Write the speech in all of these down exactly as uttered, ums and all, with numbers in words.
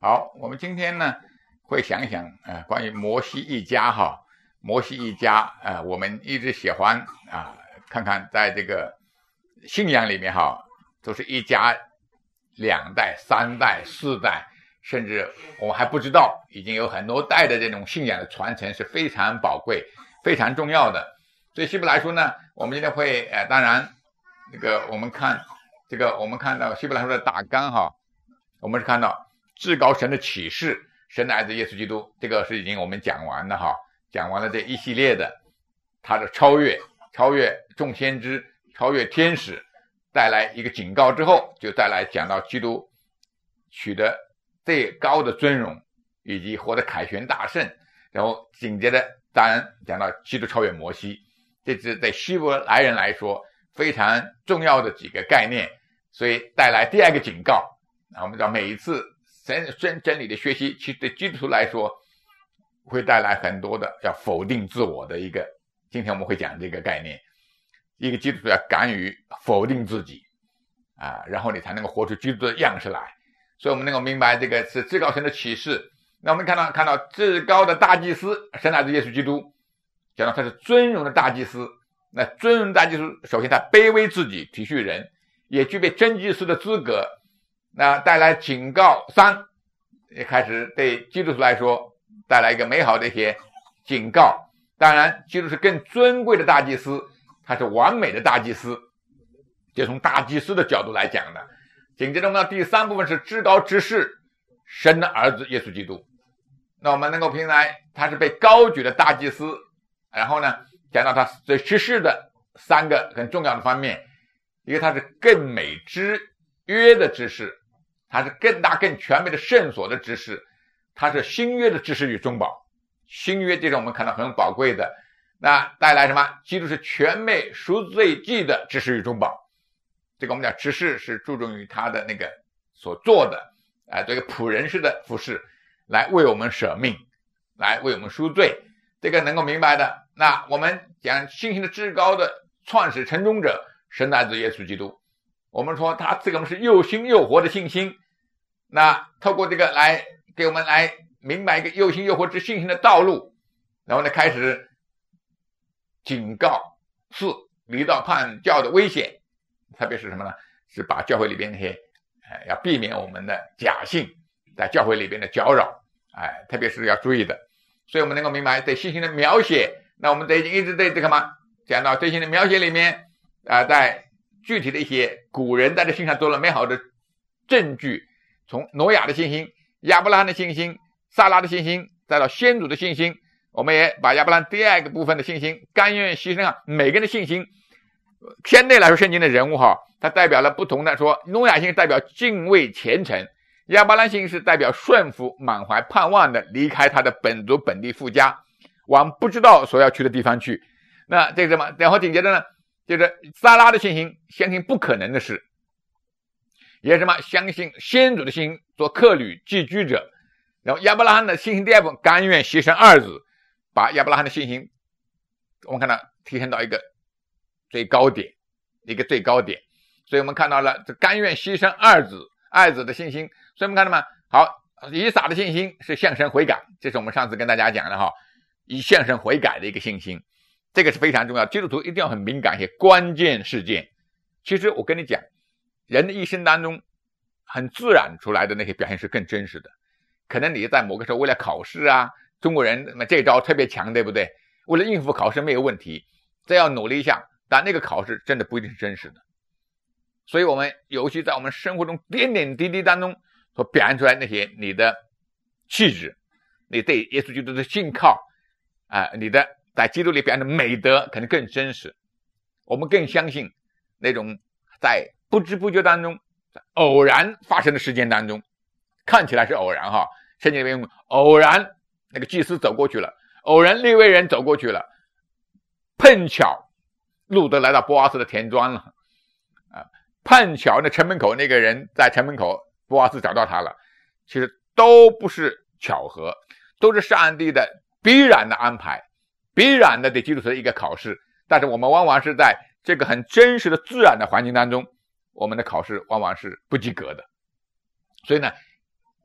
好，我们今天呢会想一想呃关于摩西一家哈，摩西一家呃我们一直喜欢啊、呃、看看在这个信仰里面哈，都是一家两代、三代、四代，甚至我们还不知道已经有很多代的这种信仰的传承是非常宝贵、非常重要的。所以希伯来书呢，我们今天会呃当然那个我们看这个我们看到希伯来书的大纲哈，我们是看到至高神的启示，神的儿子耶稣基督，这个是已经我们讲完了哈，讲完了这一系列的他的超越，超越众先知，超越天使，带来一个警告之后，就带来讲到基督取得最高的尊荣，以及获得凯旋大胜，然后紧接着当然讲到基督超越摩西，这是对希伯来人来说非常重要的几个概念，所以带来第二个警告。我们知道每一次神真真理的学习，其实对基督徒来说会带来很多的要否定自我的一个，今天我们会讲这个概念，一个基督徒要敢于否定自己啊，然后你才能够活出基督的样式来。所以我们能够明白这个是至高神的启示。那我们看到看到至高的大祭司神儿子耶稣基督，讲到他是尊荣的大祭司。那尊荣的大祭司，首先他卑微自己，体恤人，也具备真祭司的资格。那带来警告三，也开始对基督徒来说带来一个美好的一些警告。当然基督是更尊贵的大祭司，他是完美的大祭司，就从大祭司的角度来讲的。紧接着我们到第三部分是至高之事，神的儿子耶稣基督。那我们能够评来他是被高举的大祭司，然后呢讲到他对执事的三个很重要的方面，一个他是更美之约的执事，他是更大更全面的圣所的执事，他是新约的执事与中保。新约这种我们看到很宝贵的，那带来什么？基督是全美赎罪祭的执事与中保。这个我们讲执事是注重于他的那个所做的啊、呃，这个仆人式的服事，来为我们舍命，来为我们赎罪，这个能够明白的。那我们讲信心的至高的创始成终者神的儿子耶稣基督，我们说他这个是又新又活的信心。那透过这个来给我们来明白一个又新又活之信心的道路，然后呢开始警告四离道叛教的危险，特别是什么呢？是把教会里边那些、呃、要避免我们的假信在教会里边的搅扰，哎，特别是要注意的。所以我们能够明白对信心的描写。那我们对一直对这个嘛讲到对信心的描写里面啊、呃，在具体的一些古人在这信上做了美好的证据，从挪亚的信心、亚伯拉罕的信心、撒拉的信心，再到先祖的信心，我们也把亚伯拉罕第二个部分的信心，甘愿牺牲啊，每个人的信心，相对来说圣经的人物哈，它代表了不同的，说挪亚信是代表敬畏虔诚，亚伯拉罕信是代表顺服满怀盼望的离开他的本族本地父家，往不知道所要去的地方去。那这个什么？然后紧接着呢，就是撒拉的信心，相信不可能的事，也是什么？相信先祖的信心，做客旅寄居者。然后亚伯拉罕的信心第二部分，甘愿牺牲儿子，把亚伯拉罕的信心我们看到提升到一个最高点，一个最高点。所以我们看到了这甘愿牺牲儿子儿子的信心。所以我们看到吗？好，以撒的信心是向神悔改，这是我们上次跟大家讲的哈，以向神悔改的一个信心，这个是非常重要。基督徒一定要很敏感一些关键事件。其实我跟你讲，人的一生当中很自然出来的那些表现是更真实的。可能你在某个时候为了考试啊，中国人这一招特别强，对不对？为了应付考试没有问题，再要努力一下，但那个考试真的不一定是真实的。所以我们尤其在我们生活中点点滴滴当中所表现出来那些你的气质，你对耶稣基督的信靠啊、呃，你的在基督里表现的美德可能更真实。我们更相信那种在不知不觉当中在偶然发生的事件当中，看起来是偶然哈，圣经里面偶然那个祭司走过去了，偶然利未人走过去了，碰巧路德来到波阿斯的田庄了啊，碰巧那城门口那个人在城门口，波阿斯找到他了。其实都不是巧合，都是上帝的必然的安排，必然的对基督徒的一个考试。但是我们往往是在这个很真实的自然的环境当中，我们的考试往往是不及格的。所以呢，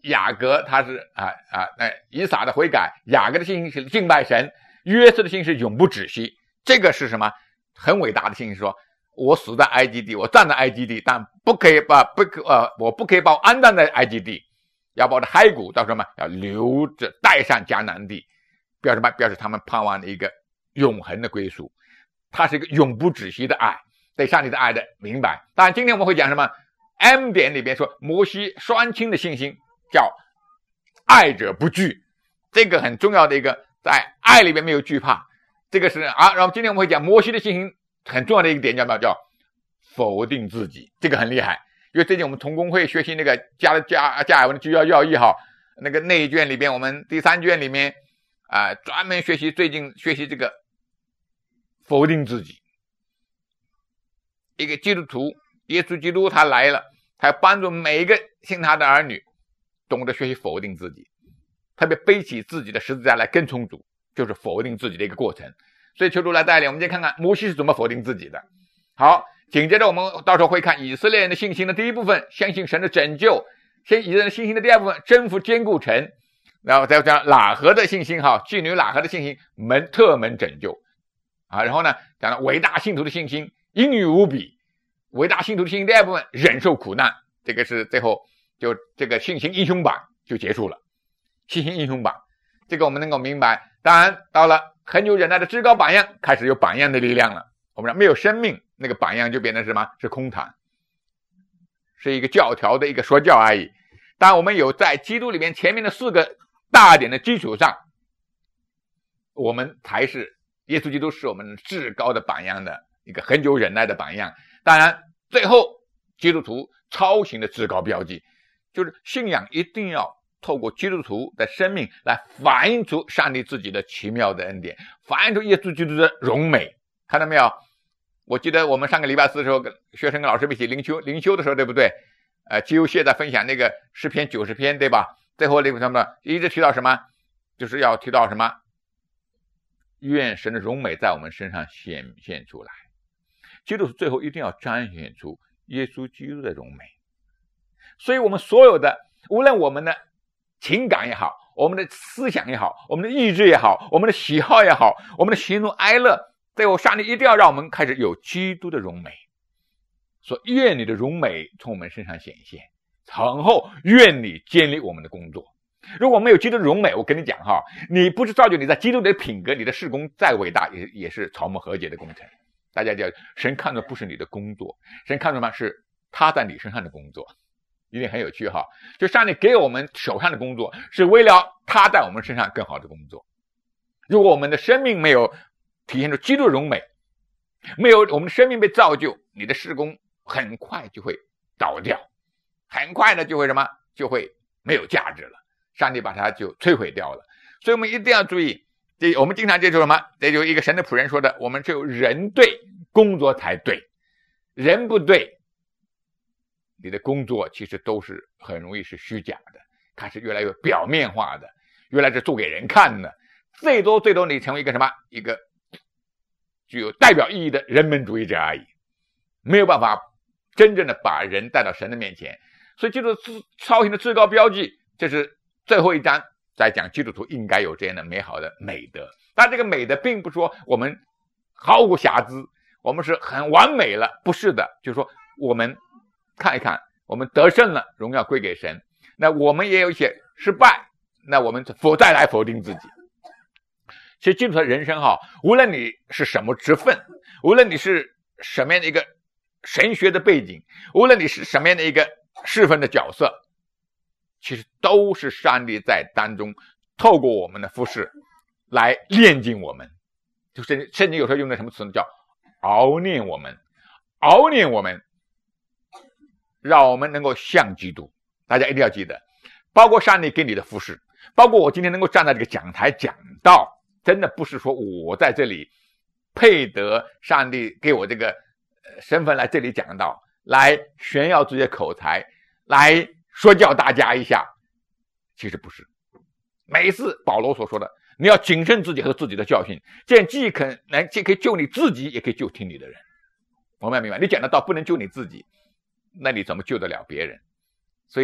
雅各他是啊啊，那以撒的悔改，雅各的信心是敬拜神，约瑟的信心是永不止息。这个是什么？很伟大的信心，说我死在埃及地，我站在埃及地，但不可以把不可呃，我不可以把我安葬在埃及地，要把我的骸骨到什么？要留着带上迦南地，表示什么？表示他们盼望的一个永恒的归属。它是一个永不止息的爱，对上帝的爱的明白。当然，今天我们会讲什么 ？M 点里边说摩西双亲的信心叫爱者不惧，这个很重要的一个，在爱里面没有惧怕。这个是啊，然后今天我们会讲摩西的信心很重要的一个点叫什么？叫否定自己，这个很厉害。因为最近我们同工会学习那个加加加尔文的居要要义哈，那个内卷里边，我们第三卷里面啊、呃，专门学习最近学习这个否定自己。一个基督徒，耶稣基督他来了，他要帮助每一个信他的儿女懂得学习否定自己，特别背起自己的十字架来跟从主，就是否定自己的一个过程。所以求主来带领我们，先看看摩西是怎么否定自己的。好，紧接着我们到时候会看以色列人的信心的第一部分，相信神的拯救；先以色列人信心的第二部分，征服坚固城；然后再讲喇合的信心，哈，妓女喇合的信心，门特门拯救啊。然后呢，讲到伟大信徒的信心，英语无比。伟大信徒的信心第二部分，忍受苦难，这个是最后就这个信心英雄榜就结束了。信心英雄榜，这个我们能够明白。当然，到了很有忍耐的至高榜样，开始有榜样的力量了。我们说没有生命，那个榜样就变成什么？是空谈，是一个教条的一个说教而已。当然，我们有在基督里面前面的四个大点的基础上，我们才是耶稣基督是我们至高的榜样的一个很久忍耐的榜样。当然，最后基督徒超行的至高标记，就是信仰一定要透过基督徒的生命来反映出上帝自己的奇妙的恩典，反映出耶稣基督的荣美。看到没有？我记得我们上个礼拜四的时候，跟学生跟老师一起灵修灵修的时候，对不对？呃，基优谢在分享那个诗篇九十篇，对吧？最后那个什么，一直提到什么？就是要提到什么？愿神的荣美在我们身上显现出来。基督徒最后一定要彰显出耶稣基督的荣美。所以我们所有的，无论我们的情感也好，我们的思想也好，我们的意志也好，我们的喜好也好，我们的喜怒哀乐，最后上帝一定要让我们开始有基督的荣美。说愿你的荣美从我们身上显现，然后愿你建立我们的工作。如果没有基督的荣美，我跟你讲哈，你不是造就你在基督的品格，你的事工再伟大也也是草木和解的工程。大家讲，神看的不是你的工作，神看的嘛是他在你身上的工作。一定很有趣哈，就上帝给我们手上的工作，是为了他在我们身上更好的工作。如果我们的生命没有体现出基督的荣美，没有我们的生命被造就，你的事工很快就会倒掉，很快的就会什么？就会没有价值了。上帝把它就摧毁掉了。所以我们一定要注意，这我们经常接触什么？这就一个神的仆人说的，我们只有人对，工作才对。人不对，你的工作其实都是很容易是虚假的，开始越来越表面化的，越来是做给人看的。最多最多你成为一个什么？一个具有代表意义的人本主义者而已，没有办法真正的把人带到神的面前。所以基督超行的至高标记，这是最后一章在讲基督徒应该有这样的美好的美德。但这个美德并不说我们毫无瑕疵，我们是很完美了，不是的，就是说我们看一看，我们得胜了，荣耀归给神。那我们也有一些失败，那我们否再来否定自己。其实基督徒的人生哈，无论你是什么职分，无论你是什么样的一个神学的背景，无论你是什么样的一个侍奉的角色，其实都是上帝在当中透过我们的服事来炼净我们。就是圣经有时候用的什么词呢？叫熬炼我们，熬炼我们，让我们能够像基督。大家一定要记得，包括上帝给你的服事，包括我今天能够站在这个讲台讲道，真的不是说我在这里配得上帝给我这个身份来这里讲道，来炫耀自己的口才，来说教大家一下。其实不是，每一次保罗所说的，你要谨慎自己和自己的教训，这样既可能既可以救你自己，也可以救听你的人。我们要明白，你讲的道不能救你自己，那你怎么救得了别人？所以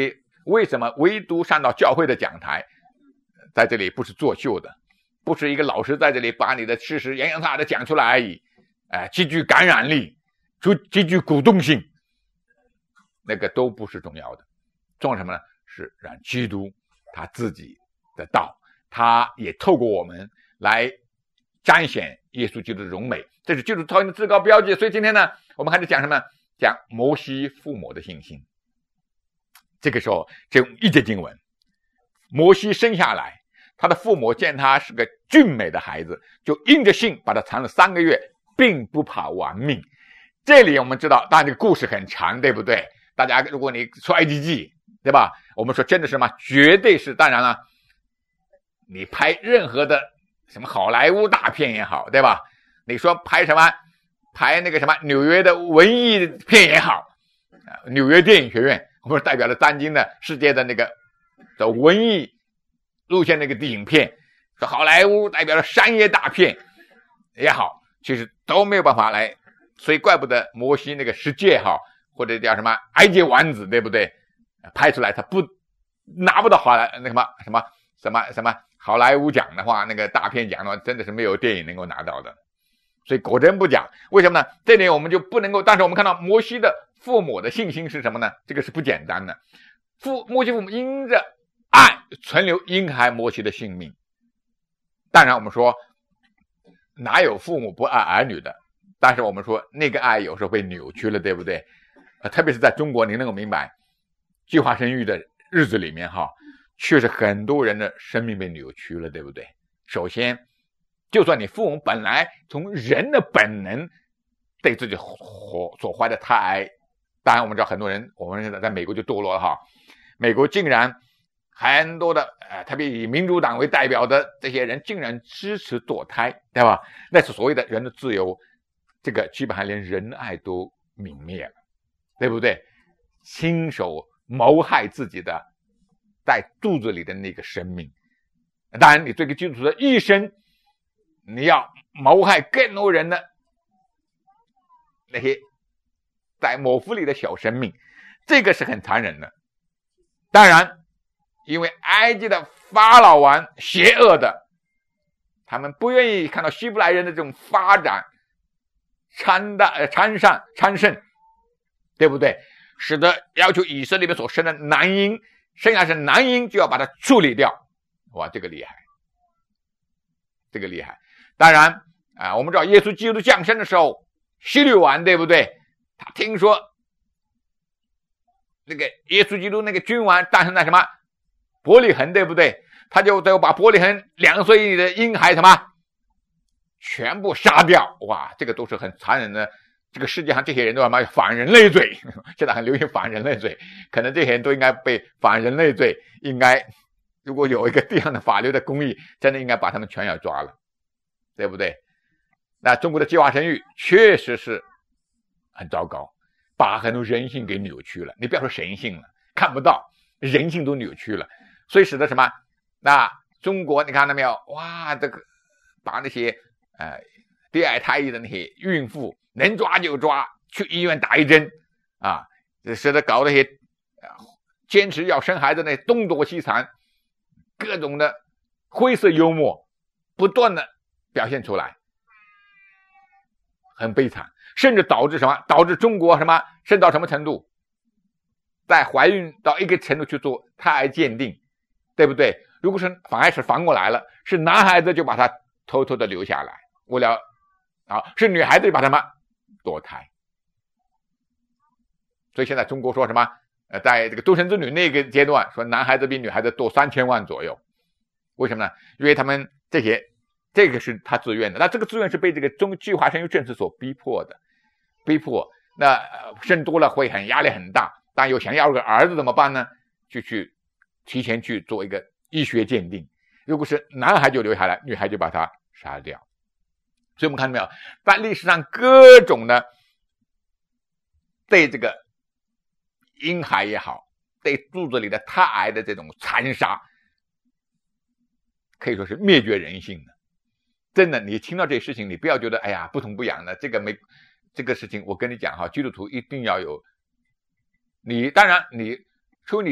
为什么唯独上到教会的讲台，在这里不是作秀的，不是一个老师在这里把你的事实洋洋洒洒的讲出来而已，哎、呃，极具感染力，极具鼓动性，那个都不是重要的。重要什么呢？是让基督他自己的道，他也透过我们来彰显耶稣基督的荣美，这是基督超越的至高标记。所以今天呢，我们开始讲什么？讲摩西父母的信心。这个时候就用一节经文，摩西生下来，他的父母见他是个俊美的孩子，就因着信把他藏了三个月，并不怕亡命。这里我们知道，当然这个故事很长，对不对？大家如果你说埃及记，对吧？我们说真的是什么？绝对是。当然了，你拍任何的什么好莱坞大片也好，对吧？你说拍什么？拍那个什么纽约的文艺片也好，纽约电影学院，我们代表了当今的世界的那个的文艺路线那个影片，说好莱坞代表了商业大片也好，其实都没有办法来。所以怪不得摩西那个十诫哈，或者叫什么埃及王子，对不对？拍出来他不拿不到好莱那什么什么什么什么好莱坞奖的话，那个大片奖的话，真的是没有电影能够拿到的。所以果真不讲，为什么呢？这里我们就不能够。但是我们看到摩西的父母的信心是什么呢？这个是不简单的。父摩西父母因着爱存留婴孩摩西的性命。当然我们说哪有父母不爱儿女的？但是我们说那个爱有时候被扭曲了，对不对？呃，特别是在中国，你能够明白计划生育的日子里面哈，确实很多人的生命被扭曲了，对不对？首先，就算你父母本来从人的本能对自己所怀的胎儿，当然我们知道很多人，我们现在在美国就堕落了哈，美国竟然很多的呃，特别以民主党为代表的这些人竟然支持堕胎，对吧？那是所谓的人的自由，这个基本上连仁爱都泯灭了，对不对？亲手谋害自己的在肚子里的那个生命。当然你这个基督徒的一生，你要谋害更多人的那些在母腹里的小生命，这个是很残忍的。当然因为埃及的法老王邪恶的，他们不愿意看到希伯来人的这种发展参大呃参上参盛，对不对？使得要求以色列里面所生的男婴，生下是男婴就要把它处理掉。哇，这个厉害，这个厉害。当然啊，我们知道耶稣基督降生的时候，希律王对不对？他听说那个耶稣基督那个君王诞生在什么伯利恒，对不对？他就都把伯利恒两岁以内的婴孩什么全部杀掉。哇，这个都是很残忍的。这个世界上这些人都要嘛反人类罪，现在很流行反人类罪，可能这些人都应该被反人类罪，应该如果有一个这样的法律的公义，真的应该把他们全要抓了，对不对？那中国的计划生育确实是很糟糕，把很多人性给扭曲了。你不要说神性了，看不到，人性都扭曲了，所以使得什么？那中国你看到没有？哇，这个把那些呃第二胎的那些孕妇能抓就抓，去医院打一针啊，使得搞那些、呃、坚持要生孩子那东躲西藏，各种的灰色幽默不断的表现出来，很悲惨，甚至导致什么？导致中国什么甚到什么程度？在怀孕到一个程度去做胎儿鉴定，对不对？如果是反而是反过来了，是男孩子就把他偷偷的留下来，为了啊，是女孩子就把他们堕胎。所以现在中国说什么？呃，在这个独生子女那个阶段，说男孩子比女孩子多三千万左右。为什么呢？因为他们这些，这个是他自愿的，那这个自愿是被这个中计划生育政策所逼迫的，逼迫。那、呃、生多了会很压力很大，但又想要个儿子怎么办呢？就去提前去做一个医学鉴定，如果是男孩就留下来，女孩就把他杀掉。所以我们看到没有，在历史上各种的对这个婴孩也好，对肚子里的胎儿的这种残杀，可以说是灭绝人性的。真的，你听到这些事情，你不要觉得哎呀不痛不痒的，这个没这个事情，我跟你讲哈，基督徒一定要有，你当然你出你的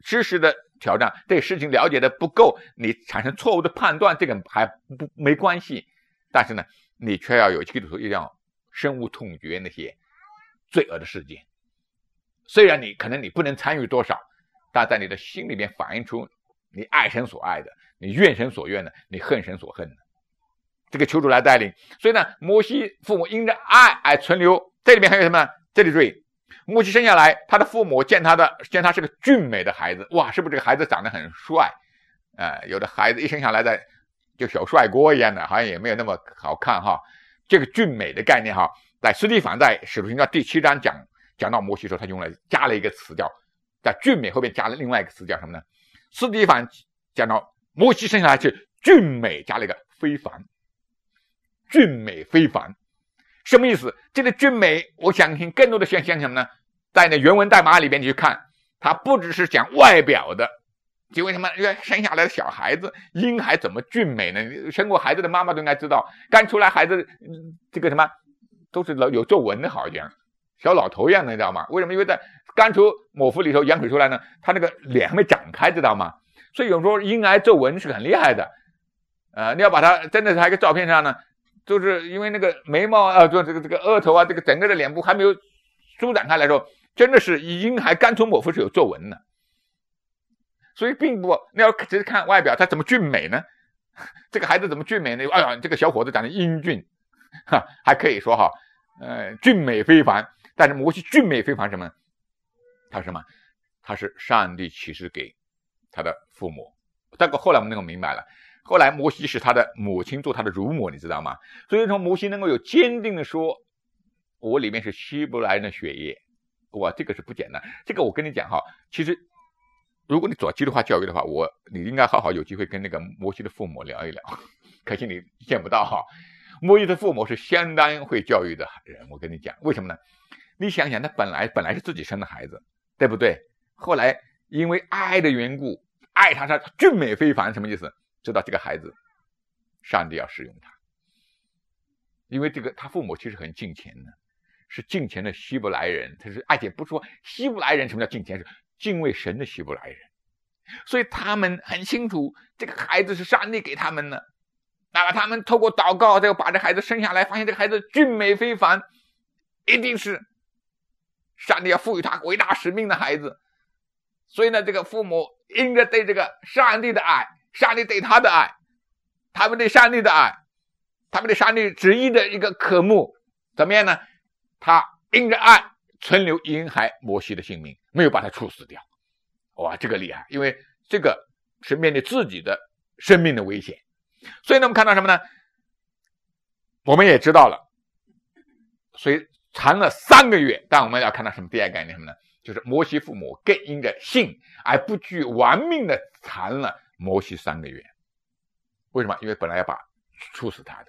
知识的挑战，对事情了解的不够，你产生错误的判断，这个还不没关系。但是呢，你却要有基督徒一定要深恶痛绝那些罪恶的事件。虽然你可能你不能参与多少，但在你的心里面反映出你爱神所爱的，你怨神所怨的，你恨神所恨的。这个求主来带领。所以呢，摩西父母因着爱而存留。这里面还有什么？这里注意，摩西生下来，他的父母见他的见他是个俊美的孩子，哇，是不是这个孩子长得很帅？呃，有的孩子一生下来的就小帅锅一样的，好像也没有那么好看哈。这个俊美的概念哈，在司提反在使徒行传第七章讲讲到摩西的时候，他用了加了一个词叫，在俊美后面加了另外一个词叫什么呢？司提反讲到摩西生下来是俊美，加了一个非凡。俊美非凡什么意思？这个俊美我相信更多的想想什么呢？在那原文代码里边去看，它不只是讲外表的，就为什么因为生下来的小孩子婴孩怎么俊美呢？生过孩子的妈妈都应该知道，刚出来孩子这个什么都是有皱纹的，好像小老头一样的，你知道吗？为什么？因为在刚出母腹里头羊水出来呢，他那个脸还没长开，知道吗？所以有时候婴儿皱纹是很厉害的。呃，你要把它真的是还有一个照片上呢，就是因为那个眉毛啊，就这个这个额头啊，这个整个的脸部还没有舒展开来的时候，真的是婴孩刚从母腹是有皱纹的。所以并不，你要只是看外表，他怎么俊美呢？这个孩子怎么俊美呢？哎呀，这个小伙子长得英俊，哈，还可以说哈，呃，俊美非凡。但是摩西俊美非凡什么呢？他是什么？他是上帝启示给他的父母。这个后来我们能够明白了。后来摩西是他的母亲做他的乳母，你知道吗？所以说摩西能够有坚定的说，我里面是希伯来人的血液，哇，这个是不简单。这个我跟你讲哈，其实如果你走基督化教育的话，我你应该好好有机会跟那个摩西的父母聊一聊，可惜你见不到哈。摩西的父母是相当会教育的人，我跟你讲，为什么呢？你想想，他本来本来是自己生的孩子，对不对？后来因为爱的缘故，爱他，他俊美非凡，什么意思？知道这个孩子上帝要使用他，因为这个他父母其实很敬虔的，是敬虔的希伯来人，他是而且不说希伯来人什么叫敬虔，是敬畏神的希伯来人，所以他们很清楚这个孩子是上帝给他们的。那么他们透过祷告，再把这孩子生下来，发现这个孩子俊美非凡，一定是上帝要赋予他伟大使命的孩子。所以呢，这个父母因着对这个上帝的爱，上帝对他的爱，他们对上帝的爱，他们对上帝旨意的一个渴慕，怎么样呢？他因着爱存留婴孩摩西的性命，没有把他处死掉。哇，这个厉害，因为这个是面对自己的生命的危险。所以呢，我们看到什么呢？我们也知道了，所以缠了三个月。但我们要看到什么？第二个概念什么呢？就是摩西父母更因着信而不惧亡命的缠了摩西三个月。为什么？因为本来要把处死他的，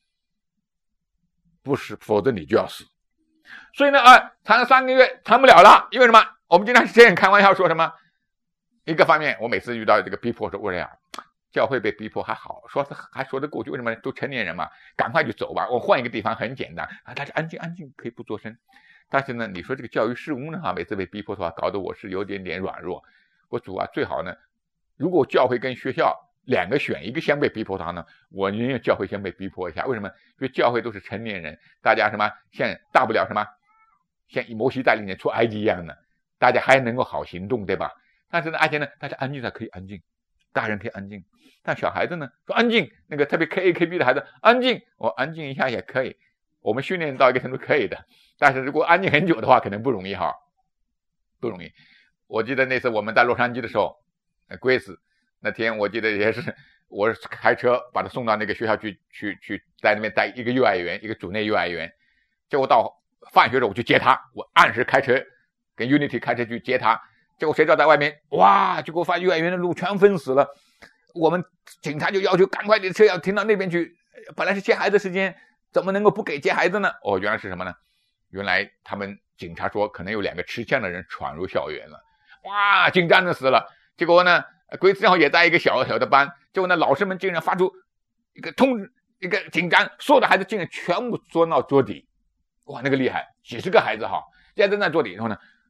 不是，否则你就要死。所以呢，啊，缠了三个月，缠不了了。因为什么？我们经常是这样开玩笑说什么？一个方面，我每次遇到这个逼迫说，为什么教会被逼迫还好，说还说得过去？为什么？都成年人嘛，赶快就走吧，我换一个地方很简单啊，大家安静安静，可以不作声。但是呢，你说这个教育事务呢，哈，每次被逼迫的话，搞得我是有点点软弱。我主啊，最好呢，如果教会跟学校两个选一个先被逼迫他呢，我宁愿教会先被逼迫一下。为什么？因为教会都是成年人，大家什么像大不了什么，像以摩西带领人出埃及一样的，大家还能够好行动，对吧？但是呢，而且呢，大家安静才可以安静，大人可以安静，但小孩子呢说安静，那个特别 K A K B 的孩子安静，我安静一下也可以，我们训练到一个程度可以的。但是如果安静很久的话，可能不容易哈，不容易。我记得那次我们在洛杉矶的时候 ，Grace 那天我记得也是，我是开车把他送到那个学校去，去去在那边带一个幼儿园，一个主内幼儿园。结果到放学的时候我去接他，我按时开车跟 Unity 开车去接他。结果谁知道在外面，哇！结果发现幼儿园的路全封死了。我们警察就要求赶快的车要停到那边去。本来是接孩子时间，怎么能够不给接孩子呢？哦，原来是什么呢？原来他们警察说可能有两个持枪的人闯入校园了。哇，紧张的死了。结果呢，鬼子正好也在一个小小的班。结果呢，老师们竟然发出一个通知，一个紧张，所有的孩子竟然全部坐到桌底。哇，那个厉害，几十个孩子哈，现在在那桌底以后呢。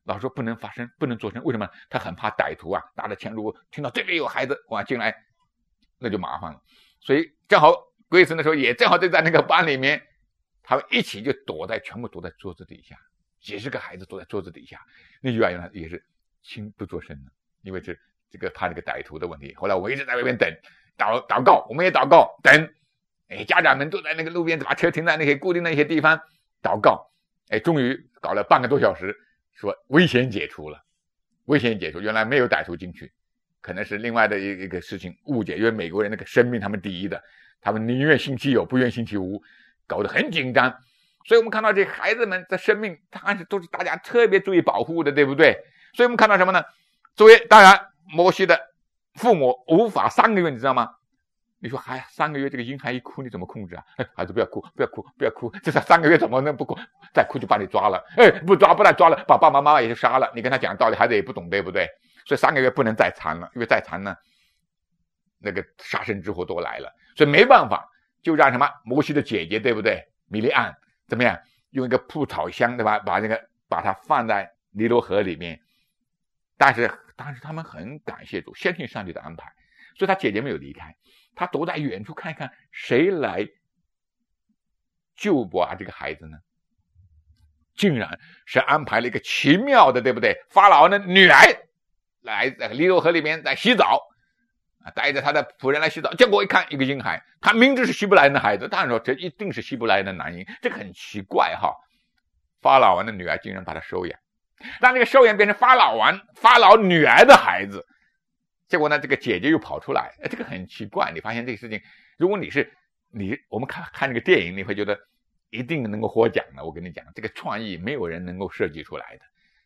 老师说不能发声，不能做声，为什么？他很怕歹徒啊，拿着枪，如果听到这里有孩子哇进来，那就麻烦了。所以正好贵森的时候也正好就在那个班里面，他们一起就躲在，全部躲在桌子底下，几十个孩子躲在桌子底下。那幼儿园也是轻不做声的，因为是这个怕这个歹徒的问题。后来我一直在外面等，祷祷告，我们也祷告等，哎，家长们都在那个路边把车停在那些固定的一些地方祷告，哎，终于搞了半个多小时。说危险解除了，危险解除，原来没有歹徒进去，可能是另外的一个事情误解，因为美国人那个生命他们第一的，他们宁愿星期有不愿星期无，搞得很紧张。所以我们看到这孩子们的生命，当然是都是大家特别注意保护的，对不对？所以我们看到什么呢？作为当然摩西的父母无法三个月，你知道吗？你说还三个月，这个婴孩一哭你怎么控制啊？哎，孩子不要哭，不要哭，不要哭，这是三个月怎么能不哭？再哭就把你抓了，哎，不抓不但抓了，把爸爸妈妈也就杀了。你跟他讲道理，孩子也不懂，对不对？所以三个月不能再缠了，因为再缠呢，那个杀身之祸都来了。所以没办法，就让什么摩西的姐姐，对不对？米利暗怎么样？用一个蒲草箱，对吧？把这个把它放在尼罗河里面。但是当时他们很感谢主，相信上帝的安排，所以他姐姐没有离开。他躲在远处看一看谁来救拔这个孩子呢？竟然是安排了一个奇妙的，对不对？法老的女儿来在尼罗河里面在洗澡，带着他的仆人来洗澡，结果一看一个婴孩，他明知是希伯来人的孩子，当然说这一定是希伯来人的男婴，这个很奇怪哈。法老王的女儿竟然把他收养，让这个收养变成法老王法老女儿的孩子。结果呢，这个姐姐又跑出来，这个很奇怪。你发现这个事情，如果你是你，我们看看这个电影，你会觉得一定能够获奖的。我跟你讲，这个创意没有人能够设计出来的。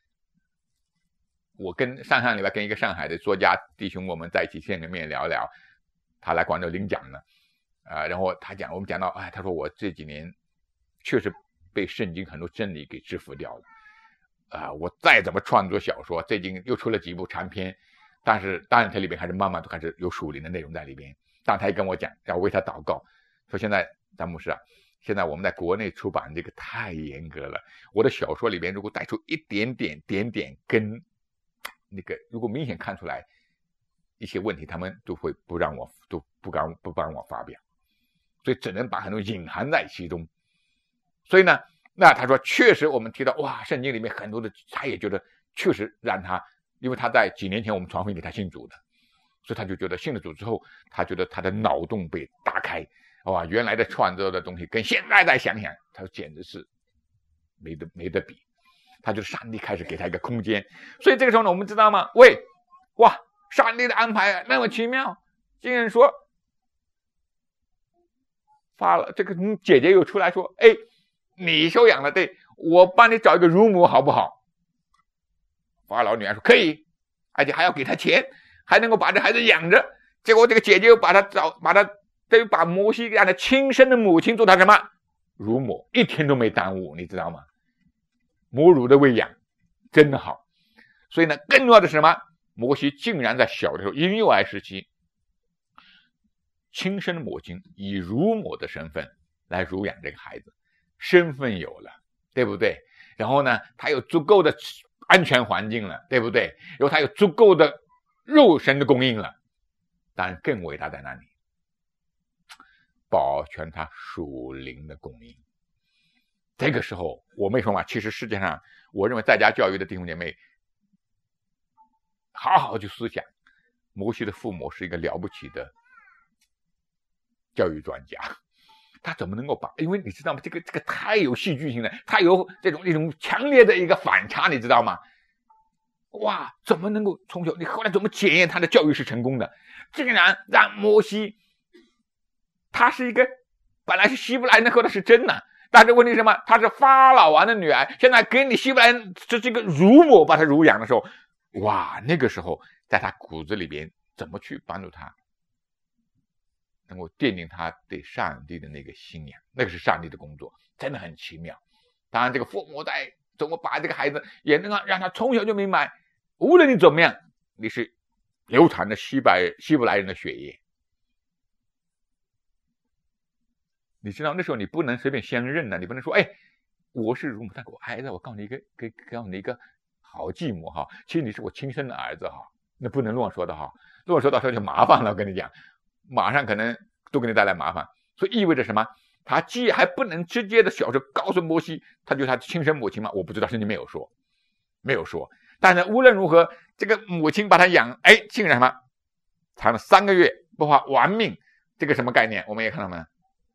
我跟上上礼拜跟一个上海的作家弟兄，我们在一起见个面聊聊，他来广州领奖呢，啊、呃，然后他讲，我们讲到，哎，他说我这几年确实被圣经很多真理给制服掉了，啊、呃，我再怎么创作小说，最近又出了几部长篇。但是当然这里边还是慢慢都开始有属灵的内容在里边。但他也跟我讲要为他祷告，说现在詹牧师啊，现在我们在国内出版这个太严格了，我的小说里边如果带出一点点点点跟那个如果明显看出来一些问题，他们都会不让我都不敢不帮我发表，所以只能把很多隐含在其中。所以呢，那他说确实我们提到哇，圣经里面很多的，他也觉得确实让他。因为他在几年前我们传福音给他信主的，所以他就觉得信了主之后，他觉得他的脑洞被打开，哇，原来的创作的东西跟现在再想想，他说简直是没得没得比。他就上帝开始给他一个空间，所以这个时候呢，我们知道吗？喂，哇，上帝的安排那么奇妙，竟然说发了这个姐姐又出来说，哎，你收养了，对，我帮你找一个乳母好不好？法老女儿说可以，而且还要给他钱，还能够把这孩子养着。结果这个姐姐又把他找，把他等于把摩西让他亲生的母亲做他什么乳母，一天都没耽误，你知道吗？母乳的喂养真的好。所以呢，更重要的是什么？摩西竟然在小的时候，婴幼儿时期，亲生的母亲以乳母的身份来乳养这个孩子，身份有了，对不对？然后呢，他有足够的安全环境了，对不对？然后他有足够的肉身的供应了，当然更伟大在哪里？保全他属灵的供应。这个时候我没说嘛，其实世界上我认为在家教育的弟兄姐妹好好去思想，摩西的父母是一个了不起的教育专家，他怎么能够把，因为你知道吗，这个这个太有戏剧性了，他有这种一种强烈的一个反差，你知道吗？哇，怎么能够从小，你后来怎么检验他的教育是成功的？竟然让摩西，他是一个本来是希伯来人，后来是真的，但是问题是什么？他是法老王的女儿，现在给你希伯来人这这个乳母把他乳养的时候，哇，那个时候在他骨子里边怎么去帮助他能够奠定他对上帝的那个信仰，那个是上帝的工作，真的很奇妙。当然这个父母在怎么把这个孩子也能够让他从小就明白，无论你怎么样，你是流传的希伯希伯来人的血液。你知道那时候你不能随便相认的，你不能说哎，我是乳母，但我孩子，我告诉你一个，给告诉你一个好寂寞哈。其实你是我亲生的儿子哈，那不能乱说的哈，乱说到时候就麻烦了。我跟你讲，马上可能都给你带来麻烦。所以意味着什么？他既还不能直接的小时候告诉摩西，他就是他亲生母亲吗？我不知道，圣经没有说，没有说。但是无论如何，这个母亲把他养，哎，竟然什么？产了三个月不发完命，这个什么概念？我们也看到没有？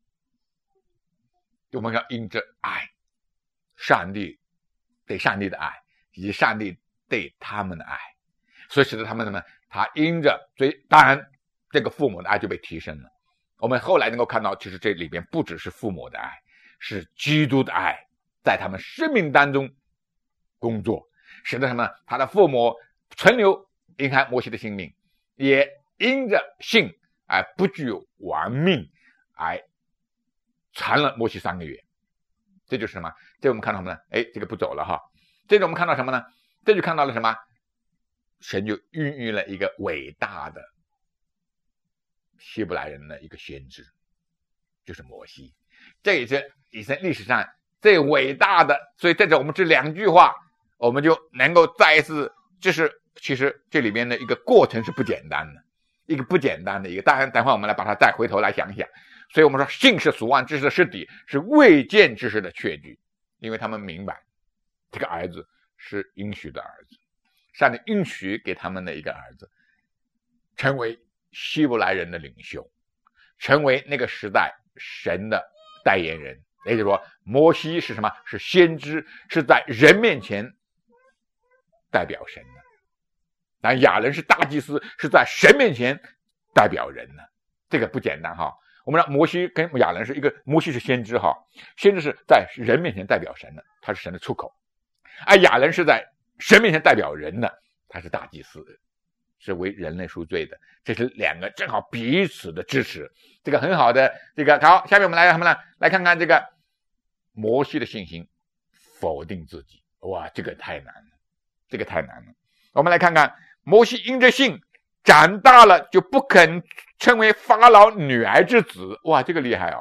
我们要因着爱，上帝对上帝的爱，以及上帝对他们的爱，所以使得他们什么？他因着，所以当然这个父母的爱就被提升了。我们后来能够看到，其实这里边不只是父母的爱，是基督的爱在他们生命当中工作，使得什么？他的父母存留因害摩西的性命，也因着信而不具有亡命，而缠了摩西三个月。这就是什么？这我们看到什么呢？哎，这个不走了哈。这个我们看到什么呢？这就看到了什么？神就孕育了一个伟大的希伯来人的一个先知，就是摩西。这也是以色列历史上最伟大的。所以在这我们这两句话，我们就能够再一次，就是其实这里面的一个过程是不简单的，一个不简单的一个。当然等会我们来把它再回头来想想。所以我们说信是所望之事的实底，是未见之事的确据，因为他们明白这个儿子是应许的儿子，上帝应许给他们的一个儿子，成为希伯来人的领袖，成为那个时代神的代言人。也就是说，摩西是什么？是先知，是在人面前代表神的。但亚伦是大祭司，是在神面前代表人的。这个不简单哈。我们让摩西跟亚伦是一个，摩西是先知哈，先知是在人面前代表神的，他是神的出口；而亚伦是在神面前代表人的，他是大祭司，是为人类赎罪的。这是两个正好彼此的支持，这个很好的。这个好，下面我们来什么呢？来看看这个摩西的信心否定自己，哇，这个太难了，这个太难了。我们来看看摩西因着信长大了，就不肯称为法老女儿之子。哇，这个厉害哦！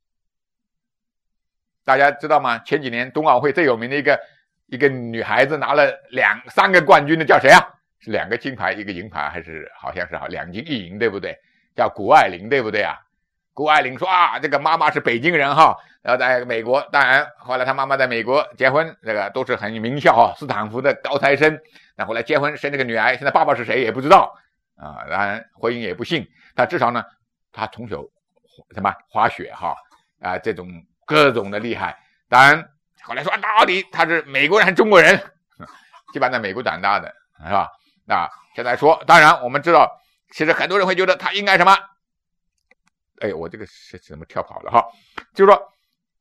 大家知道吗？前几年冬奥会最有名的一个一个女孩子拿了两三个冠军的，叫谁啊？是两个金牌一个银牌，还是好像是好两金一银，对不对？叫谷爱凌，对不对啊？谷爱凌说啊，这个妈妈是北京人哈，然后在美国，当然后来她妈妈在美国结婚，这个都是很名校哈，斯坦福的高材生。那后来结婚生这个女儿，现在爸爸是谁也不知道啊，当然婚姻也不幸，但至少呢，他从小什么滑雪哈啊，这种各种的厉害。当然后来说到底他是美国人还是中国人，基本上在美国长大的，是吧？那现在说，当然我们知道，其实很多人会觉得他应该什么？哎，我这个是怎么跳跑了哈？就是说，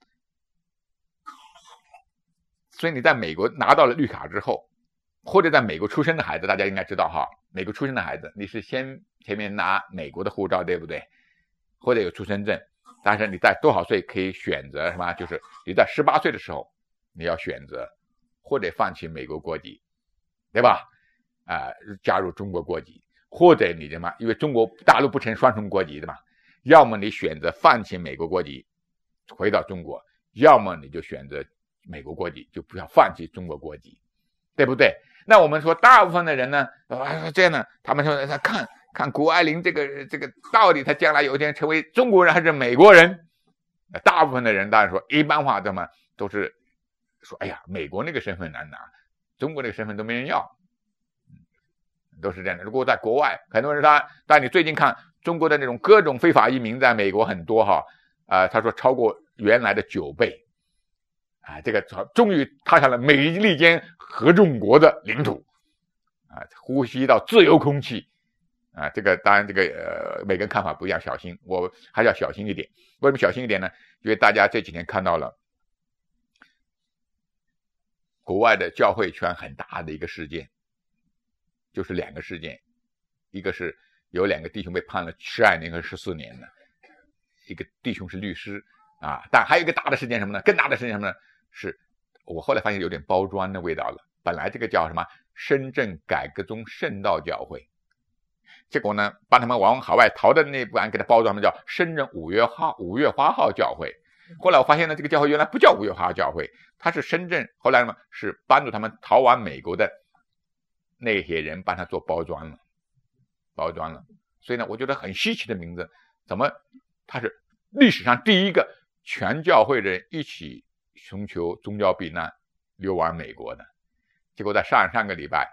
所以你在美国拿到了绿卡之后，或者在美国出生的孩子，大家应该知道哈，美国出生的孩子，你是先前面拿美国的护照，对不对？或者有出生证，但是你在多少岁可以选择什么？就是你在十八岁的时候，你要选择或者放弃美国国籍，对吧？啊、呃，加入中国国籍，或者你什么？因为中国大陆不成双重国籍的嘛，要么你选择放弃美国国籍，回到中国，要么你就选择美国国籍，就不要放弃中国国籍，对不对？那我们说大部分的人呢，啊，这样呢，他们说他看看谷爱凌这个这个到底他将来有一天成为中国人还是美国人？大部分的人当然说，一般化的嘛，都是说，哎呀，美国那个身份难拿，中国那个身份都没人要，都是这样的。如果在国外，很多人说，但你最近看中国的那种各种非法移民在美国很多哈，啊、呃，他说超过原来的九倍。啊，这个终于踏上了美利坚合众国的领土，啊，呼吸到自由空气，啊，这个当然这个呃每个人看法不一样，小心，我还是要小心一点。为什么小心一点呢？因为大家这几天看到了国外的教会圈很大的一个事件，就是两个事件，一个是有两个弟兄被判了十二年和十四年的，一个弟兄是律师啊，但还有一个大的事件什么呢？更大的事件什么呢？是我后来发现有点包装的味道了。本来这个叫什么深圳改革宗圣道教会，结果呢把他们往海外逃的那部分给他包装的叫深圳五月花五月花号教会。 后来我发现呢，这个教会原来不叫无约翰教会，它是深圳，后来呢是帮助他们逃往美国的那些人帮他做包装了，包装了。所以呢，我觉得很稀奇的名字，怎么他是历史上第一个全教会的人一起寻求宗教避难流亡美国的。结果在上上个礼拜，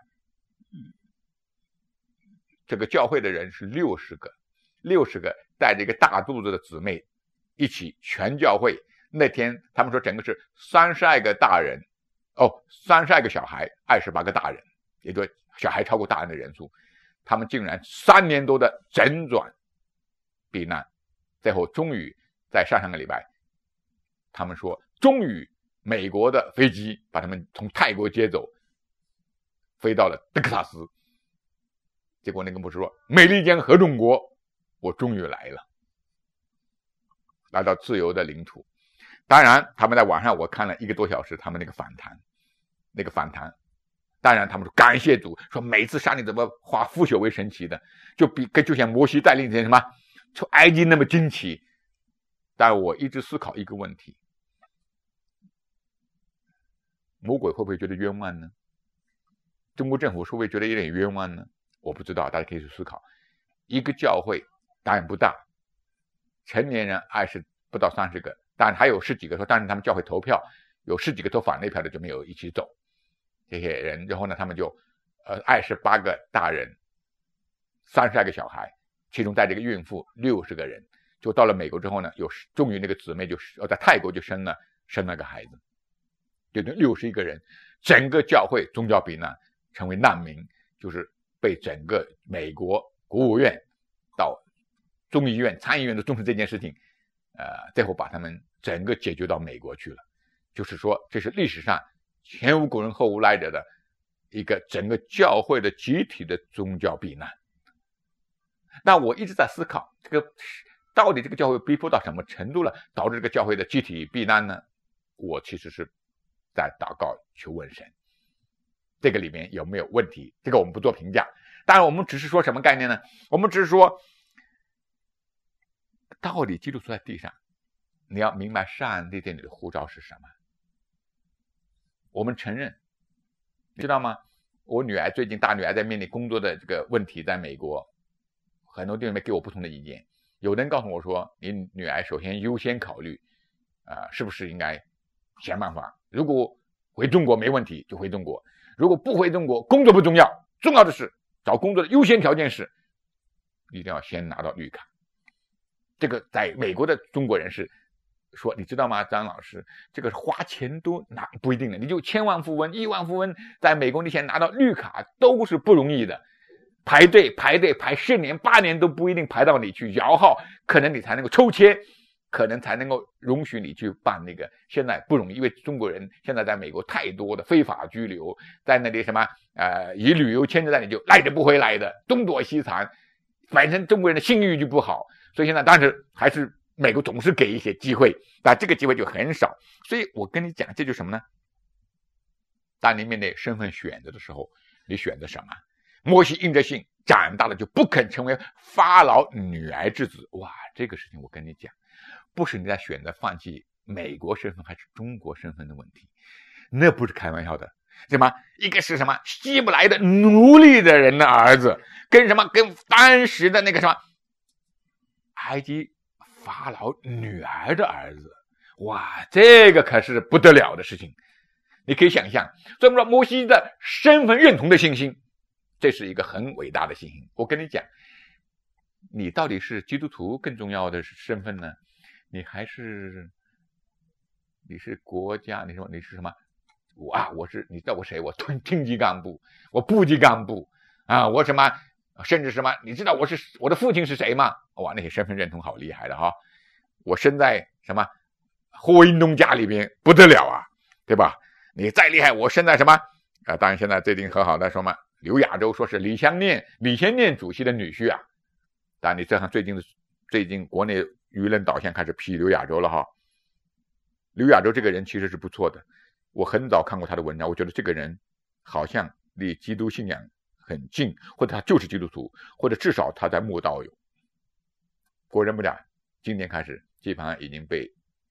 这个教会的人是六十个，六十个带着一个大肚子的姊妹一起，全教会那天他们说整个是三十二个大人，哦，三十二个小孩，二十八个大人，也就小孩超过大人的人数，他们竟然三年多的辗转避难，最后终于在上上个礼拜，他们说终于美国的飞机把他们从泰国接走，飞到了德克萨斯。结果那个牧师说，美利坚合众国，我终于来了，来到自由的领土。当然他们在网上我看了一个多小时他们那个访谈，那个访谈当然他们说感谢主，说每次上帝怎么化腐朽为神奇的，就比就像摩西带领人什么出埃及那么惊奇。但我一直思考一个问题，魔鬼会不会觉得冤枉呢？中国政府会不会觉得有点冤枉呢？我不知道，大家可以去思考。一个教会当然不大，成年人二十不到三十个，当然还有十几个说，当然他们教会投票，有十几个投反对票的就没有一起走。这些人，然后呢，他们就呃二十八个大人，三十二个小孩，其中带着一个孕妇，六十个人，就到了美国之后呢，有终于那个姊妹就呃在泰国就生了生了个孩子，就六十一个人，整个教会宗教避难成为难民，就是被整个美国国务院到众议院、参议院都重视这件事情，呃，最后把他们整个解决到美国去了。就是说，这是历史上前无古人后无来者的一个整个教会的集体的宗教避难。那我一直在思考，这个到底这个教会逼迫到什么程度了，导致这个教会的集体避难呢？我其实是在祷告求问神，这个里面有没有问题？这个我们不做评价。当然我们只是说什么概念呢？我们只是说，到底基督徒在地上，你要明白上帝对你的呼召是什么。我们承认，你知道吗？我女儿最近大女儿在面临工作的这个问题，在美国很多地方给我不同的意见。有人告诉我说，你女儿首先优先考虑啊、呃，是不是应该想办法，如果回中国没问题就回中国，如果不回中国，工作不重要，重要的是找工作的优先条件是一定要先拿到绿卡。这个在美国的中国人是说，你知道吗，张老师，这个花钱都拿不一定的，你就千万富翁、亿万富翁，在美国你想拿到绿卡都是不容易的，排队排队排十年八年都不一定排到你去摇号，可能你才能够抽签，可能才能够容许你去办那个。现在不容易，因为中国人现在在美国太多的非法拘留，在那里什么呃以旅游签证在你就赖着不回来的，东躲西藏，反正中国人的信誉就不好，所以现在当时还是美国总是给一些机会，但这个机会就很少。所以我跟你讲，这就是什么呢？当你面对身份选择的时候，你选择什么？摩西因着信长大了就不肯成为法老女儿之子。哇，这个事情我跟你讲，不是你在选择放弃美国身份还是中国身份的问题，那不是开玩笑的。什么？一个是什么希伯来的奴隶的人的儿子，跟什么跟当时的那个什么埃及法老女儿的儿子，哇，这个可是不得了的事情，你可以想象。所以我们说摩西的身份认同的信心，这是一个很伟大的信心。我跟你讲，你到底是基督徒更重要的身份呢，你还是你是国家，你说你是什么？我啊，我是你知道我谁？我厅厅级干部，我部级干部啊，我什么？甚至什么？你知道我是我的父亲是谁吗？哇，那些身份认同好厉害的哈！我生在什么霍英东家里边不得了啊，对吧？你再厉害，我生在什么啊？当然现在最近很好的说嘛，刘亚洲说是李香念李先念主席的女婿啊。当然你这样最近最近国内舆论导向开始批刘亚洲了哈。刘亚洲这个人其实是不错的，我很早看过他的文章，我觉得这个人好像离基督信仰很近，或者他就是基督徒，或者至少他在慕道友。果然不假，今年开始基本上已经被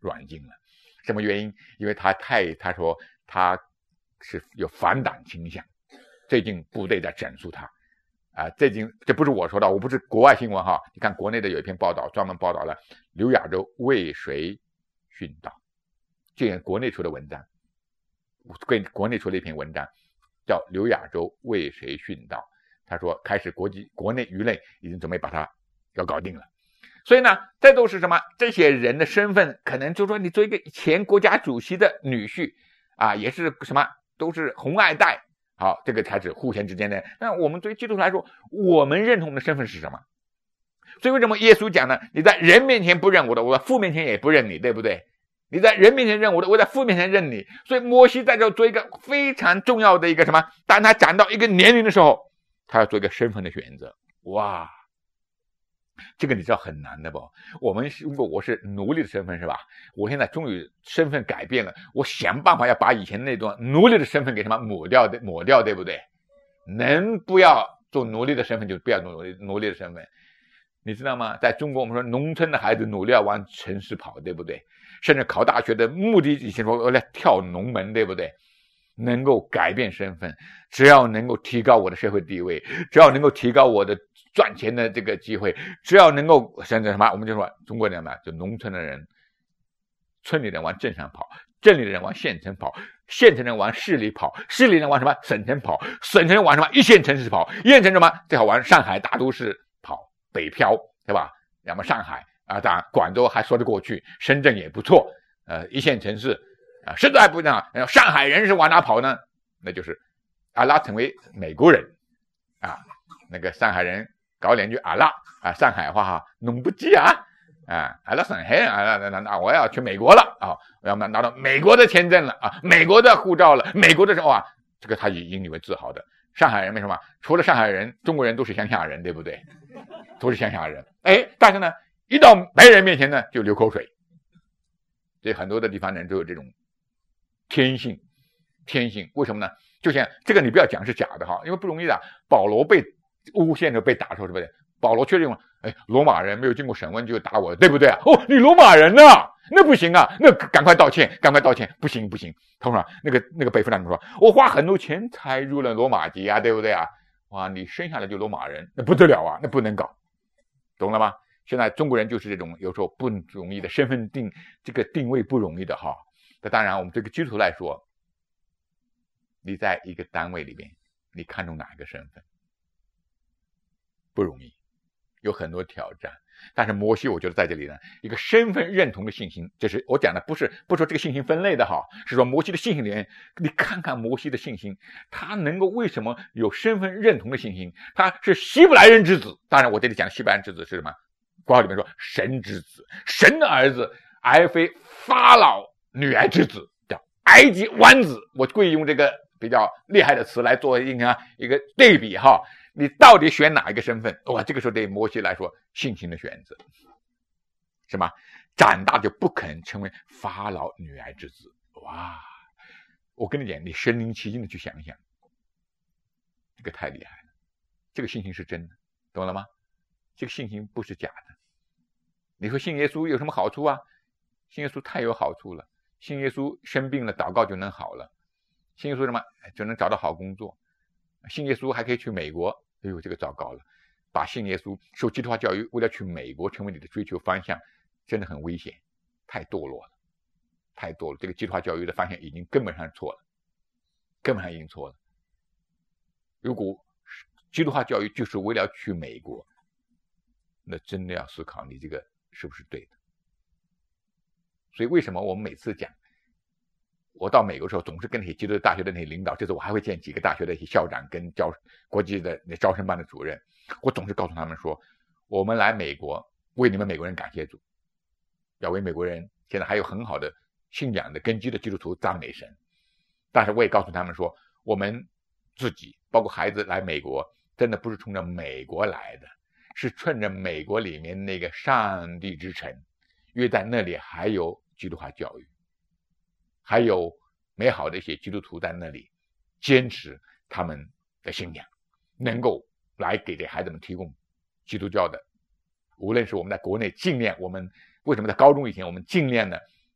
软禁了。什么原因？因为他太他说他是有反党倾向，最近部队在整肃他啊，最近这不是我说的，我不是国外新闻哈，你看国内的有一篇报道专门报道了刘亚洲为谁殉道，这个国内出的文章，国内出了一篇文章叫刘亚洲为谁殉道，他说开始国际国内舆论已经准备把他要搞定了。所以呢，这都是什么？这些人的身份可能就说你做一个前国家主席的女婿啊，也是什么都是红二代，好，这个才是互相之间的。那我们对于基督徒来说，我们认同的身份是什么？所以为什么耶稣讲呢？你在人面前不认我的，我在父面前也不认你，对不对？你在人面前认我的，我在父面前认你。所以摩西在这做一个非常重要的一个什么？当他长到一个年龄的时候，他要做一个身份的选择。哇，这个你知道很难的不？我们如果我是奴隶的身份是吧？我现在终于身份改变了，我想办法要把以前那段奴隶的身份给什么抹掉的，抹掉，对不对？能不要做奴隶的身份就不要做奴隶奴隶的身份。你知道吗？在中国我们说农村的孩子努力要往城市跑，对不对？甚至考大学的目的以前说我来跳龙门，对不对？能够改变身份，只要能够提高我的社会地位，只要能够提高我的赚钱的这个机会，只要能够甚至什么，我们就说中国人嘛，就农村的人，村里人往镇上跑，镇里人往县城跑，县城人往市里跑，市里人往什么省城跑，省城人往什么一线城市跑，一线城市什么最好往上海大都市跑，北漂，对吧？要么上海啊，当然广州还说得过去，深圳也不错，呃，一线城市啊，实在不这样，上海人是往哪跑呢？那就是阿拉成为美国人啊，那个上海人搞两句阿拉啊，上海话哈，弄不记啊啊，阿拉上海啊，那那我要去美国了啊，我要拿到美国的签证了啊，美国的护照了，美国的哇，这个他以以你为自豪的。上海人为什么？除了上海人，中国人都是乡下人，对不对？都是乡下人。哎，但是呢，一到白人面前呢，就流口水。所以很多的地方人都有这种天性，天性为什么呢？就像这个你不要讲是假的哈，因为不容易的。保罗被诬陷的被打出，是不是？保罗确定了，哎，罗马人没有经过审问就打我，对不对啊？哦，你罗马人啊，那不行啊，那赶快道歉，赶快道歉，不行不行。通常那个那个北弗兰说，我花很多钱才入了罗马籍啊，对不对啊？哇，你生下来就罗马人，那不得了啊，那不能搞，懂了吗？现在中国人就是这种有时候不容易的身份定，这个定位不容易的哈。那当然，我们这个基督徒来说，你在一个单位里面，你看重哪一个身份？不容易，有很多挑战。但是摩西，我觉得在这里呢，一个身份认同的信心，就是我讲的不是不说这个信心分类的哈，是说摩西的信心里面，你看看摩西的信心，他能够为什么有身份认同的信心？他是希伯来人之子，当然我这里讲的希伯来人之子是什么？括号里面说神之子，神的儿子，而非法老女儿之子，叫埃及王子。我故意用这个比较厉害的词来做一个一个对比哈。你到底选哪一个身份？哇，这个时候对摩西来说，信心的选择，是吗？长大就不肯成为法老女儿之子。哇，我跟你讲，你身临其境的去想想，这个太厉害了，这个信心是真的，懂了吗？这个信心不是假的。你说信耶稣有什么好处啊？信耶稣太有好处了。信耶稣生病了，祷告就能好了。信耶稣什么就能找到好工作。信耶稣还可以去美国。哎呦，这个糟糕了！把信耶稣受基督化教育，为了去美国成为你的追求方向，真的很危险，太堕落了，太堕落了。这个基督化教育的方向已经根本上错了，根本上已经错了。如果基督化教育就是为了去美国，那真的要思考你这个是不是对的。所以为什么我们每次讲，我到美国的时候总是跟那些基督大学的那些领导，这次我还会见几个大学的一些校长跟教国际的那招生办的主任，我总是告诉他们说，我们来美国为你们美国人感谢主，要为美国人现在还有很好的信仰的根基的基督徒赞美神。但是我也告诉他们说，我们自己包括孩子来美国真的不是冲着美国来的，是顺着美国里面那个上帝之城，因为在那里还有基督化教育，还有美好的一些基督徒在那里坚持他们的信仰，能够来给这孩子们提供基督教的，无论是我们在国内尽练，我们为什么在高中以前我们尽练呢？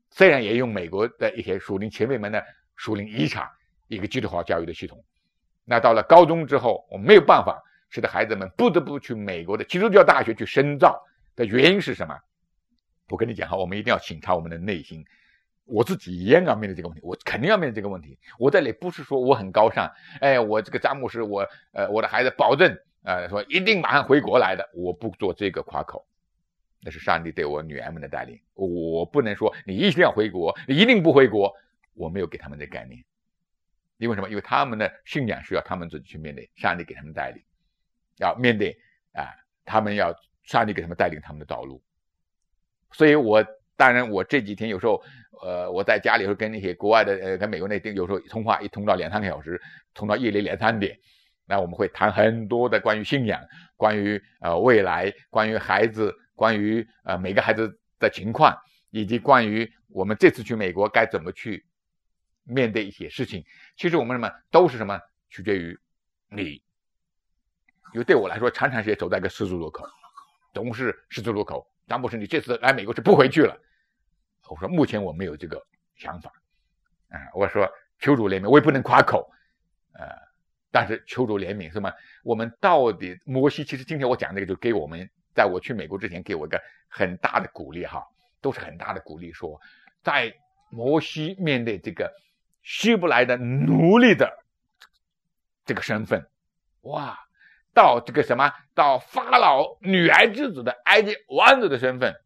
虽然也用美国的一些属灵前辈们的属灵遗产，一个基督化教育的系统。那到了高中之后，我们没有办法，使得孩子们不得不去美国的基督教大学去深造的原因是什么？我跟你讲哈，我们一定要省察我们的内心。我自己也要面对这个问题，我肯定要面对这个问题。我这里不是说我很高尚，哎，我这个詹牧师，我呃我的孩子保证呃说一定马上回国来的，我不做这个夸口。那是上帝对我女儿们的带领，我不能说你一定要回国，你一定不回国，我没有给他们这概念。因为什么？因为他们的信仰需要他们自己去面对，上帝给他们带领，要面对啊，他们要上帝给他们带领他们的道路。所以我当然我这几天有时候呃我在家里头跟那些国外的呃跟美国那有时候通话一通到两三个小时，通到夜里两三点，那我们会谈很多的关于信仰，关于呃未来，关于孩子，关于呃每个孩子的情况，以及关于我们这次去美国该怎么去面对一些事情。其实我们什么都是什么取决于你。因为对我来说常常是走在一个十字路口，总是十字路口。张博士，你这次来美国是不回去了？我说目前我没有这个想法。啊、呃，我说求主怜悯，我也不能夸口。呃，但是求主怜悯是吗？我们到底摩西，其实今天我讲这个就给我们，在我去美国之前给我一个很大的鼓励哈，都是很大的鼓励，说在摩西面对这个希伯来的奴隶的这个身份，哇，到这个什么，到法老女儿之子的埃及王子的身份，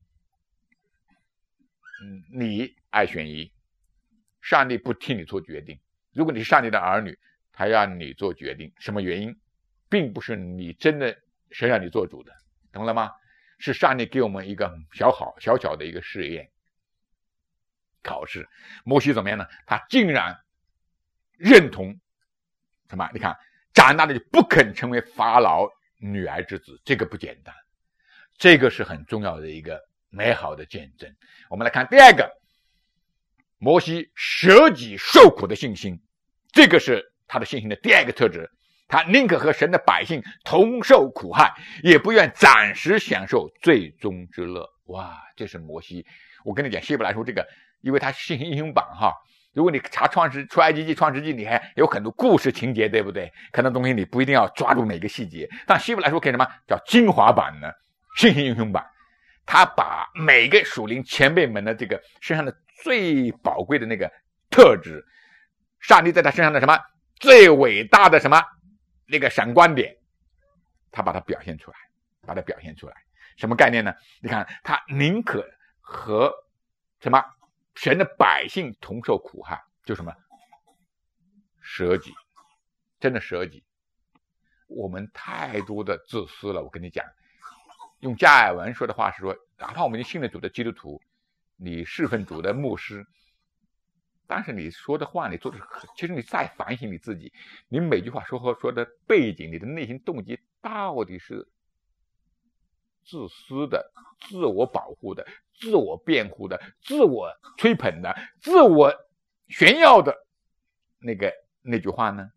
嗯，你爱选一，上帝不替你做决定。如果你是上帝的儿女，他让你做决定，什么原因？并不是你真的是让你做主的，懂了吗？是上帝给我们一个小好小小的一个试验考试。摩西怎么样呢？他竟然认同什么？你看，长大了就不肯成为法老女儿之子，这个不简单，这个是很重要的一个美好的见证。我们来看第二个，摩西舍己受苦的信心，这个是他的信心的第二个特质。他宁可和神的百姓同受苦害，也不愿暂时享受最终之乐。哇，这是摩西。我跟你讲，希伯来书这个，因为他信心英雄榜哈，如果你查创世出埃及记、创世纪，你还有很多故事情节，对不对？可能东西你不一定要抓住每个细节，但希伯来书可以什么叫精华版呢？信心英雄版，他把每个属灵前辈们的这个身上的最宝贵的那个特质，上帝在他身上的什么最伟大的什么那个闪光点，他把它表现出来，把它表现出来。什么概念呢？你看，他宁可和什么神的百姓同受苦害，就什么舍己，真的舍己。我们太多的自私了，我跟你讲，用加尔文说的话是说，哪怕我们已经信了主的基督徒，你侍奉主的牧师，但是你说的话，你做的，其实你再反省你自己，你每句话说和说的背景，你的内心动机到底是自私的、自我保护的、自我辩护的、自我吹捧的、自我炫耀的那个那句话呢？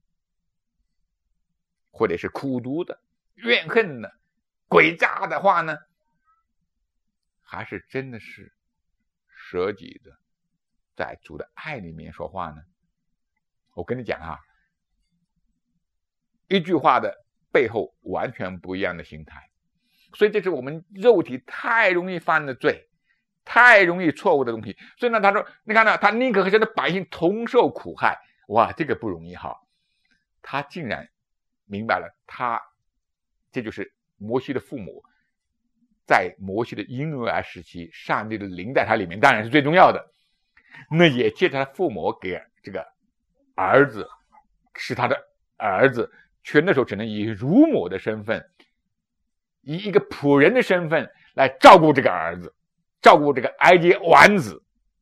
或者是苦毒的、怨恨的、诡诈的话呢？还是真的是舍己的，在主的爱里面说话呢？我跟你讲啊，一句话的背后完全不一样的心态。所以这是我们肉体太容易犯的罪，太容易错误的东西。所以呢，他说，你看呢，他宁可和神的百姓同受苦害。哇，这个不容易哈。他竟然明白了，他这就是摩西的父母，在摩西的婴儿时期，上帝的灵在他里面当然是最重要的，那也借着他父母给这个儿子，是他的儿子，却那时候只能以乳母的身份，以一个仆人的身份来照顾这个儿子，照顾这个埃及王子，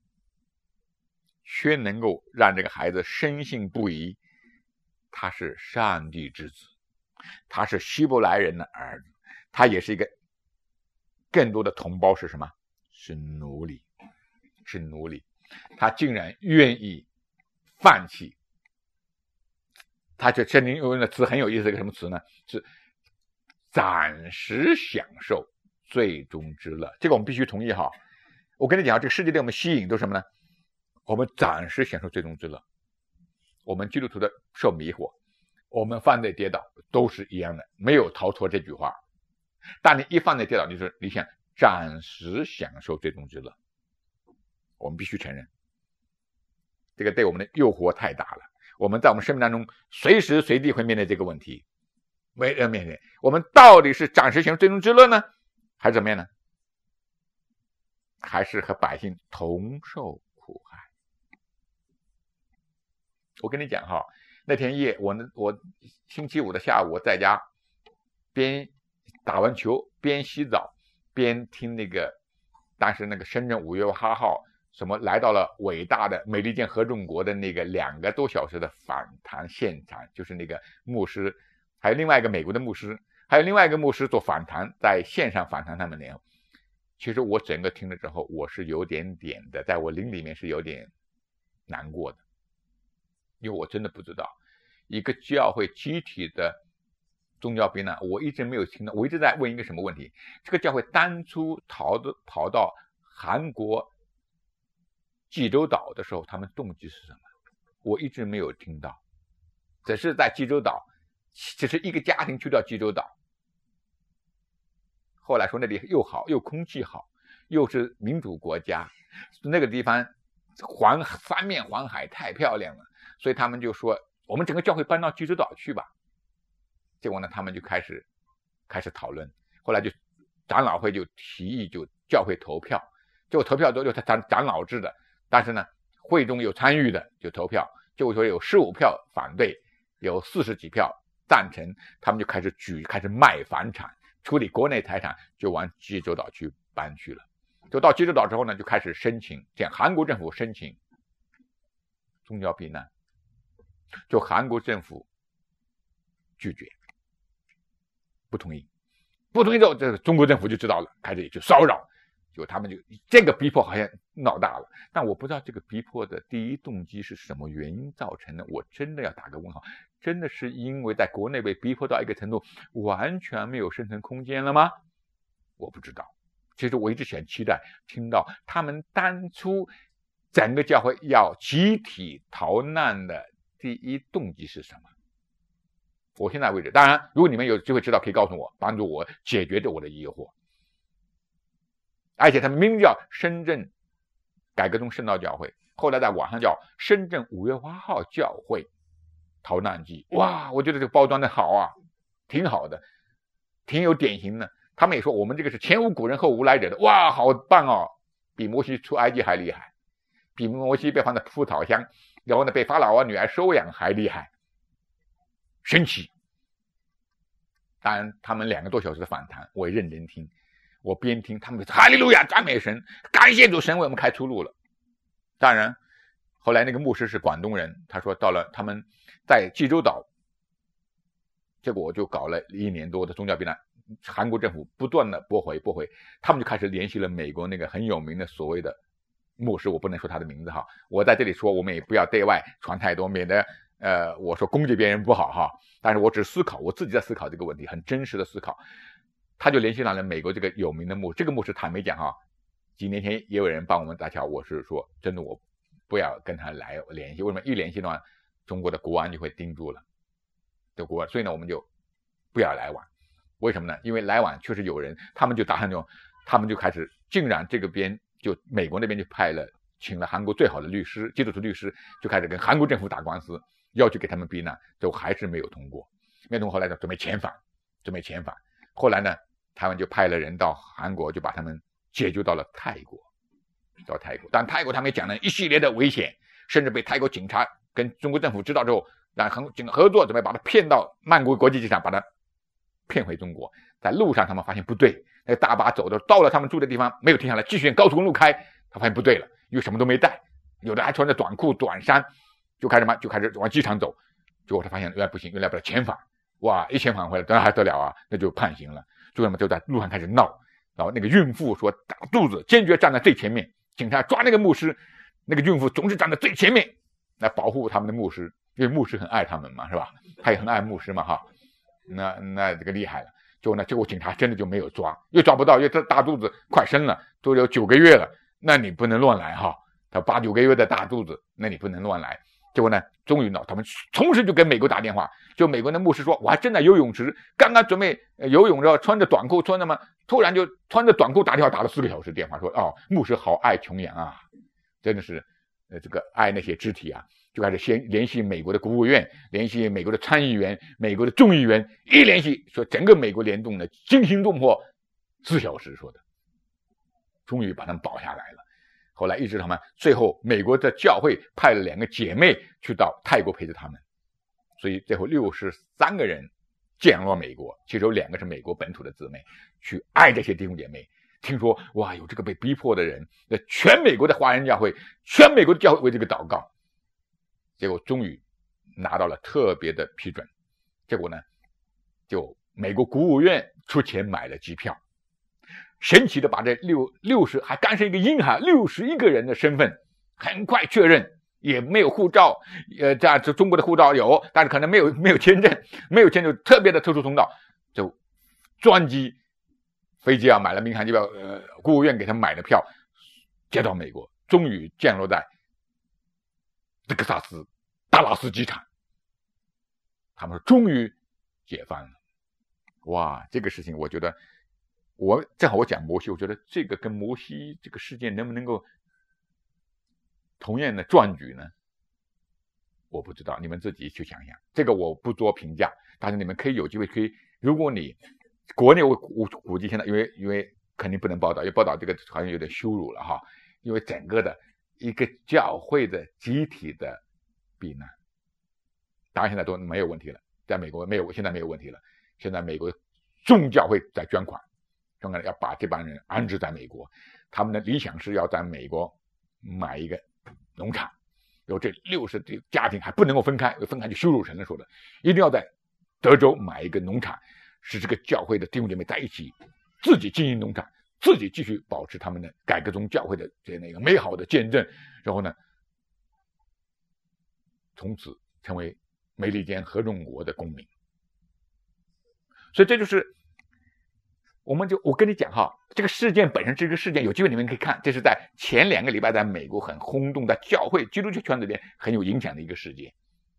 却能够让这个孩子深信不疑，他是上帝之子，他是希伯来人的儿子，他也是一个更多的同胞是什么？是奴隶，是奴隶。他竟然愿意放弃，他这圣经用的词很有意思，一个什么词呢？是暂时享受最终之乐。这个我们必须同意哈。 我跟你讲，这个世界对我们吸引都是什么呢？我们暂时享受最终之乐，我们基督徒的受迷惑，我们犯罪跌倒都是一样的，没有逃脱这句话。但你一犯罪跌倒，就是你想暂时享受最终之乐，我们必须承认，这个对我们的诱惑太大了。我们在我们生命当中随时随地会面对这个问题，没人面对。我们到底是暂时享受最终之乐呢，还是怎么样呢？还是和百姓同受苦害？我跟你讲哈，那天夜我我星期五的下午我在家边打完球边洗澡边听那个当时那个深圳五月八号什么来到了伟大的美利坚合众国的那个两个多小时的访谈现场，就是那个牧师还有另外一个美国的牧师还有另外一个牧师做访谈，在线上访谈他们俩。其实我整个听了之后我是有点点的，在我灵里面是有点难过的，因为我真的不知道一个教会集体的宗教避难，我一直没有听到。我一直在问一个什么问题，这个教会当初逃的跑到韩国济州岛的时候他们动机是什么，我一直没有听到。只是在济州岛，只是一个家庭去到济州岛，后来说那里又好，又空气好，又是民主国家，那个地方环三面环海太漂亮了，所以他们就说我们整个教会搬到济州岛去吧。结果呢他们就开始开始讨论，后来就长老会就提议就教会投票，结果投票都就长长老制的，但是呢会中有参与的就投票，结果说有十五票反对，有四十几票赞成，他们就开始举开始卖房产，处理国内财产，就往济州岛去搬去了。就到济州岛之后呢，就开始申请，向韩国政府申请宗教避难，就韩国政府拒绝，不同意，不同意之后，这个中国政府就知道了，开始去骚扰，就他们就这个逼迫好像闹大了，但我不知道这个逼迫的第一动机是什么原因造成的，我真的要打个问号。真的是因为在国内被逼迫到一个程度完全没有生存空间了吗？我不知道。其实我一直很期待听到他们当初整个教会要集体逃难的第一动机是什么。我现在为止，当然如果你们有机会知道可以告诉我，帮助我解决我的疑惑。而且他们名叫深圳改革宗圣道教会，后来在网上叫深圳五月八号教会逃难记。哇，我觉得这个包装的好啊，挺好的，挺有典型的。他们也说我们这个是前无古人后无来者的，哇，好棒哦，比摩西出埃及还厉害，比摩西被放在葡萄乡，然后呢被法老王女儿收养还厉害，神奇。当然他们两个多小时的访谈我也认真听，我边听他们哈利路亚赞美神，感谢主，神为我们开出路了。当然后来那个牧师是广东人，他说到了他们在济州岛，结果我就搞了一年多的宗教避难，韩国政府不断的驳回驳回，他们就开始联系了美国那个很有名的所谓的牧师，我不能说他的名字哈，我在这里说我们也不要对外传太多，免得呃我说攻击别人不好哈。但是我只思考，我自己在思考这个问题，很真实的思考。他就联系到了美国这个有名的牧师，这个牧师坦白讲哈，几年前也有人帮我们搭桥，我是说真的我不要跟他来联系，为什么？一联系的话中国的国安就会盯住了，这国安，所以呢我们就不要来往。为什么呢？因为来往确实有人，他们就打算就他们就开始，竟然这个边就美国那边就派了请了韩国最好的律师，基督徒律师，就开始跟韩国政府打官司，要求给他们避难，就还是没有通过，没有通过。后来呢准备遣返，准备遣返，后来呢台湾就派了人到韩国，就把他们解救到了泰国，到泰国。但泰国他们也讲了一系列的危险，甚至被泰国警察跟中国政府知道之后，让整个合作准备把他骗到曼谷国际机场，把他骗回中国。在路上他们发现不对，那个大巴走的到了他们住的地方没有停下来，继续高速公路开，他发现不对了，因为什么都没带，有的还穿着短裤短衫，就开始嘛就开始往机场走。结果他发现原来不行，原来把他遣返，哇，一遣返回来当然还得了啊，那就判刑了。就那么就在路上开始闹，然后那个孕妇说大肚子，坚决站在最前面，警察抓那个牧师，那个孕妇总是站在最前面来保护他们的牧师，因为牧师很爱他们嘛，是吧？他也很爱牧师嘛，哈，那那这个厉害了。结果呢，结果警察真的就没有抓，又抓不到，因为这大肚子快生了，都有九个月了， 那你不能乱来哈，他八九个月的大肚子，那你不能乱来。结果呢，终于呢，他们同时就给美国打电话，就美国的牧师说，我还正在游泳池，刚刚准备游泳着，穿着短裤，穿着嘛，突然就穿着短裤打电话打了四个小时电话，说哦，牧师好爱穷羊啊，真的是呃这个爱那些肢体啊，就开始先联系美国的国务院，联系美国的参议员，美国的众议员，一联系说整个美国联动的惊心动魄，四小时说的，终于把他们保下来了。后来一直他们最后美国的教会派了两个姐妹去到泰国陪着他们，所以最后六十三个人降落美国，其中有两个是美国本土的姊妹，去爱这些弟兄姐妹。听说哇，有这个被逼迫的人，全美国的华人教会，全美国的教会为这个祷告，结果终于拿到了特别的批准。结果呢，就美国国务院出钱买了机票，神奇的把这六六十还干是一个婴孩六十一个人的身份很快确认，也没有护照，呃，在中国的护照有，但是可能没有没有签证，没有签证特别的特殊通道，就专机飞机啊买了民航机票，呃，国务院给他们买的票，接到美国，终于降落在德克萨斯达拉斯机场，他们说终于解放了。哇，这个事情我觉得。我正好我讲摩西，我觉得这个跟摩西这个事件能不能够同样的壮举呢？我不知道，你们自己去想想，这个我不做评价，但是你们可以有机会可以，如果你国内我我估计现在因为因为肯定不能报道，因为报道这个好像有点羞辱了哈，因为整个的一个教会的集体的避难，当然现在都没有问题了，在美国没有，现在没有问题了，现在美国众教会在捐款。要把这帮人安置在美国，他们的理想是要在美国买一个农场，有这六十个家庭还不能够分开，分开就羞辱神了说的，一定要在德州买一个农场，使这个教会的弟兄姐妹在一起自己经营农场，自己继续保持他们的改革中教会的这那个美好的见证，然后呢，从此成为美利坚合众国的公民。所以这就是我们就我跟你讲哈，这个事件本身这个事件有机会你们可以看，这是在前两个礼拜在美国很轰动，在教会基督教圈子里很有影响的一个事件。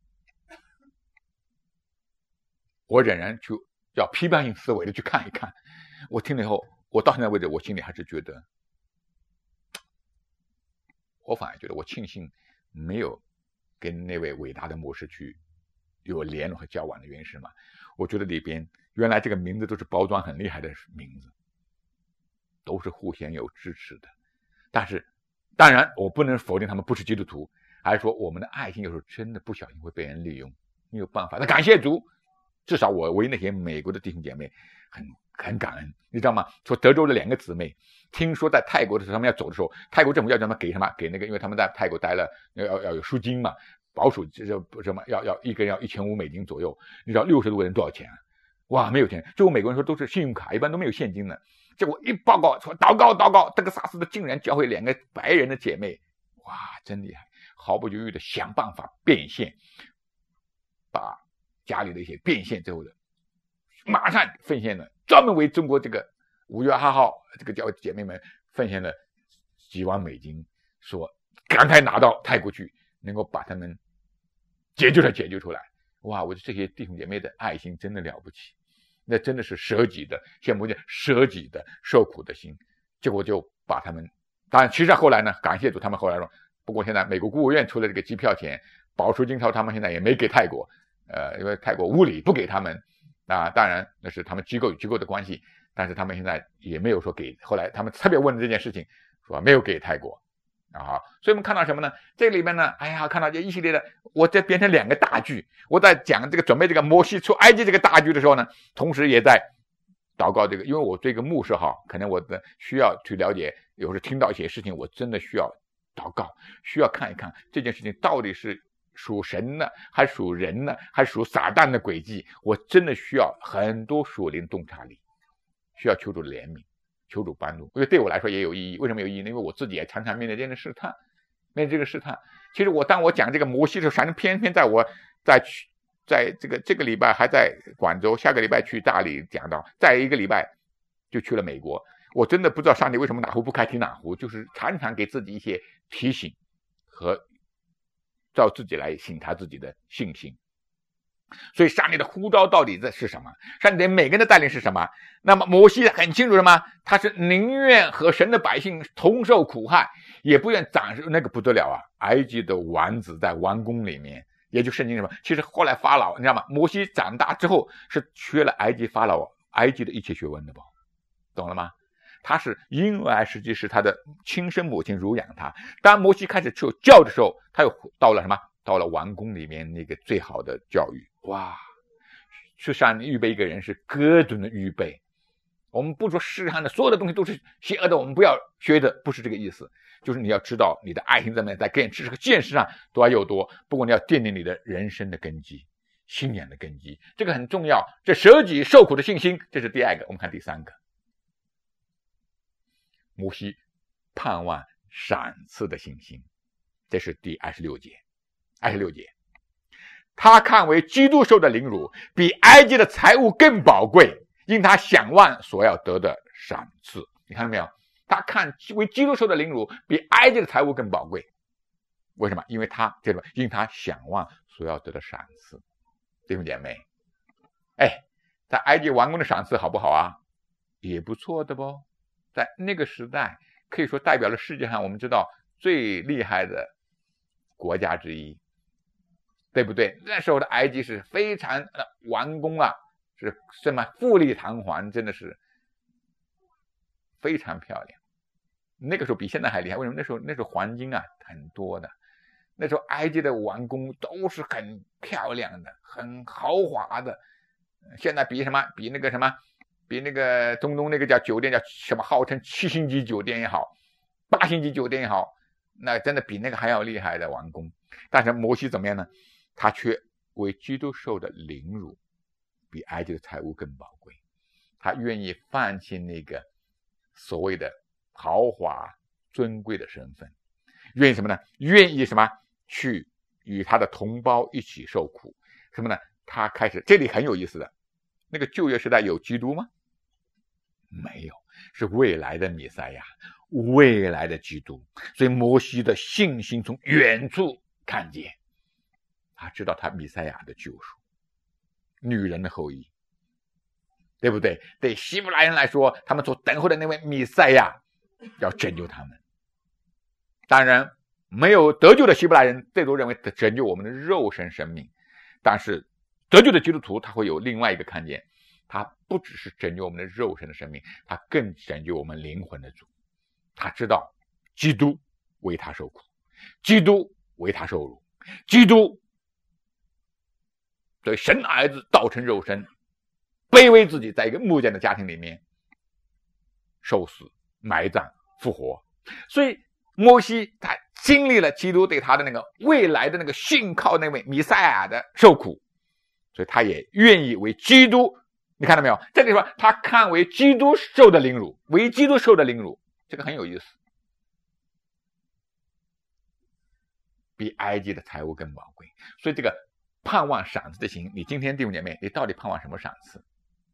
我仍然去要批判性思维的去看一看，我听了以后，我到现在为止我心里还是觉得，我反而觉得我庆幸没有跟那位伟大的牧师去有联络和交往的原因是什么？我觉得里边原来这个名字都是包装很厉害的名字，都是互相有支持的。但是当然我不能否定他们不是基督徒，还是说我们的爱心有时候真的不小心会被人利用，没有办法。那感谢主，至少我为那些美国的弟兄姐妹很很感恩，你知道吗？说德州的两个姊妹听说在泰国的时候他们要走的时候，泰国政府要他们给什么给那个，因为他们在泰国待了要要有赎金嘛，保守这什么要要一个人要一千五美金左右，你知道六十多个人多少钱啊？哇，没有钱！最后美国人说都是信用卡，一般都没有现金的。结果一报告说祷告祷告，德克萨斯的竟然教会两个白人的姐妹，哇，真厉害！毫不犹豫的想办法变现，把家里的一些变现之后的，马上奉献了，专门为中国这个五月二号这个教会姐妹们奉献了几万美金，说赶快拿到泰国去，能够把他们解救出来解救出来。哇，我觉得这些弟兄姐妹的爱心真的了不起，那真的是舍己的，羡慕见舍己的受苦的心。结果就把他们，当然其实后来呢，感谢主，他们后来说，不过现在美国国务院出了这个机票钱，保赎金钞他们现在也没给泰国，呃，因为泰国无理不给他们啊，当然那是他们机构与机构的关系，但是他们现在也没有说给，后来他们特别问这件事情，说没有给泰国。啊，所以我们看到什么呢？这里面呢，哎呀，看到这一系列的，我这变成两个大剧。我在讲这个准备这个摩西出埃及这个大剧的时候呢，同时也在祷告这个，因为我这个牧师哈，可能我的需要去了解，有时候听到一些事情，我真的需要祷告，需要看一看这件事情到底是属神呢，还属人呢，还属撒旦的诡计。我真的需要很多属灵洞察力，需要求主的怜悯。求主帮助，因为对我来说也有意义。为什么有意义呢？因为我自己也常常面对这样的试探，面对这个试探。其实我当我讲这个摩西的时候，反正偏偏在我在去在这个这个礼拜还在广州，下个礼拜去大理讲到，再一个礼拜就去了美国。 我真的不知道上帝为什么哪壶不开提哪壶，就是常常给自己一些提醒和照自己来醒他自己的信心。所以上帝的呼召到底这是什么？上帝对每个人的带领是什么？那么摩西很清楚的吗？他是宁愿和神的百姓同受苦害，也不愿展示那个不得了啊！埃及的王子在王宫里面，也就圣经什么？其实后来法老，你知道吗？摩西长大之后是学了埃及法老埃及的一切学问的吧？懂了吗？他是婴儿时期是他的亲生母亲乳养他，当摩西开始受教的时候，他又到了什么？到了王宫里面那个最好的教育。哇，去上帝预备一个人是各种的预备。我们不说世上的所有的东西都是邪恶的，我们不要学的，不是这个意思。就是你要知道你的爱心怎么样，在跟知识和见识上都要有多，不过你要奠定你的人生的根基，信仰的根基，这个很重要。这舍己受苦的信心，这是第二个。我们看第三个，摩西盼望赏赐的信心，这是第二十六节。二十六节，他看为基督受的凌辱比埃及的财物更宝贵，因他想望所要得的赏赐。你看到没有？他看为基督受的凌辱比埃及的财物更宝贵，为什么？因为他这个因他想望所要得的赏赐。弟兄姐妹，哎，在埃及王宫的赏赐好不好啊？也不错的不，在那个时代可以说代表了世界上我们知道最厉害的国家之一，对不对？那时候的埃及是非常呃王宫啊，是什么富丽堂皇，真的是非常漂亮。那个时候比现在还厉害，为什么？那时候那时候黄金啊很多的，那时候埃及的王宫都是很漂亮的，很豪华的。现在比什么？比那个什么？比那个中东那个叫酒店叫什么？号称七星级酒店也好，八星级酒店也好，那真的比那个还要厉害的王宫。但是摩西怎么样呢？他却为基督受的凌辱比埃及的财物更宝贵，他愿意放弃那个所谓的豪华尊贵的身份，愿意什么呢？愿意什么？去与他的同胞一起受苦。什么呢？他开始，这里很有意思的，那个旧约时代有基督吗？没有，是未来的弥赛亚，未来的基督。所以摩西的信心从远处看见，他知道他弥赛亚的救赎，女人的后裔，对不对？对希伯来人来说，他们所等候的那位弥赛亚要拯救他们。当然没有得救的希伯来人最多认为拯救我们的肉身生命，但是得救的基督徒他会有另外一个看见，他不只是拯救我们的肉身的生命，他更拯救我们灵魂的主。他知道基督为他受苦，基督为他受辱，基督对神儿子道成肉身，卑微自己，在一个木匠的家庭里面受死、埋葬、复活。所以摩西他经历了基督对他的那个未来的那个信靠那位弥赛亚的受苦，所以他也愿意为基督，你看到没有？这里说他看为基督受的凌辱，为基督受的凌辱，这个很有意思，比埃及的财物更宝贵。所以这个盼望赏赐的心，你今天弟兄姐妹，你到底盼望什么赏赐？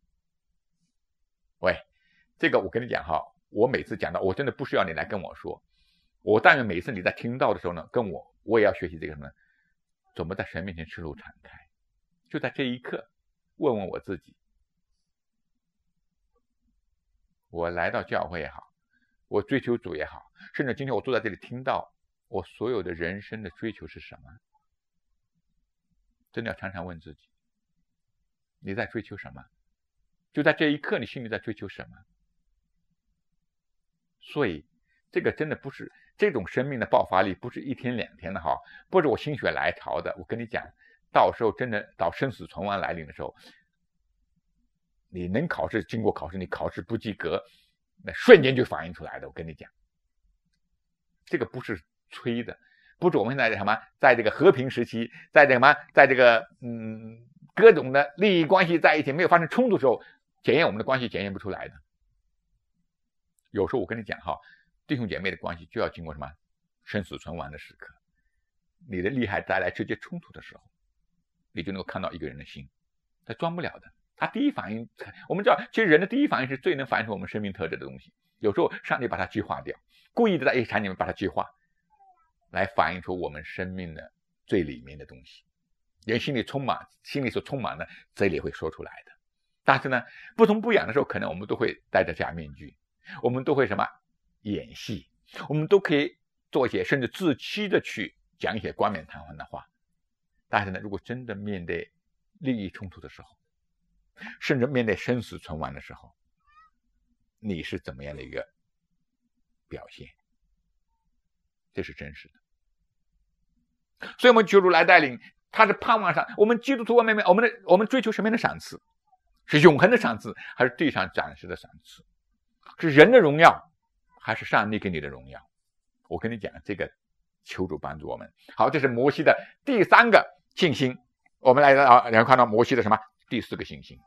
喂，这个我跟你讲哈，我每次讲到，我真的不需要你来跟我说，我但愿每次你在听到的时候呢，跟我我也要学习这个什么呢？怎么在神面前赤露敞开，就在这一刻问问我自己，我来到教会也好，我追求主也好，甚至今天我坐在这里听到，我所有的人生的追求是什么？真的要常常问自己，你在追求什么？就在这一刻，你心里在追求什么？所以这个真的不是这种生命的爆发力，不是一天两天的哈，不是我心血来潮的。我跟你讲，到时候真的到生死存亡来临的时候，你能考试，经过考试，你考试不及格，那瞬间就反映出来的。我跟你讲，这个不是吹的，不是我们现在什么，在这个和平时期，在这什么，在这个嗯各种的利益关系在一起，没有发生冲突的时候，检验我们的关系检验不出来的。有时候我跟你讲哈，弟兄姐妹的关系就要经过什么生死存亡的时刻，你的利害带来直接冲突的时候，你就能够看到一个人的心，他装不了的。他第一反应，我们知道，其实人的第一反应是最能反映出我们生命特质的东西。 有时候上帝把它激化掉，故意的在一场里面把它激化，来反映出我们生命的最里面的东西。人心里充满，心里所充满的，这里会说出来的。但是呢，不痛不痒的时候，可能我们都会戴着假面具，我们都会什么演戏，我们都可以做一些甚至自欺的去讲一些冠冕堂皇的话。但是呢，如果真的面对利益冲突的时候，甚至面对生死存亡的时候，你是怎么样的一个表现？这是真实的。所以我们求主来带领，他是盼望上我们基督徒，我们我们的我们追求什么样的赏赐？是永恒的赏赐，还是地上暂时的赏赐？是人的荣耀，还是上帝给你的荣耀？我跟你讲，这个求主帮助我们。好，这是摩西的第三个信心。我们来啊，然后看到摩西的什么第四个信心？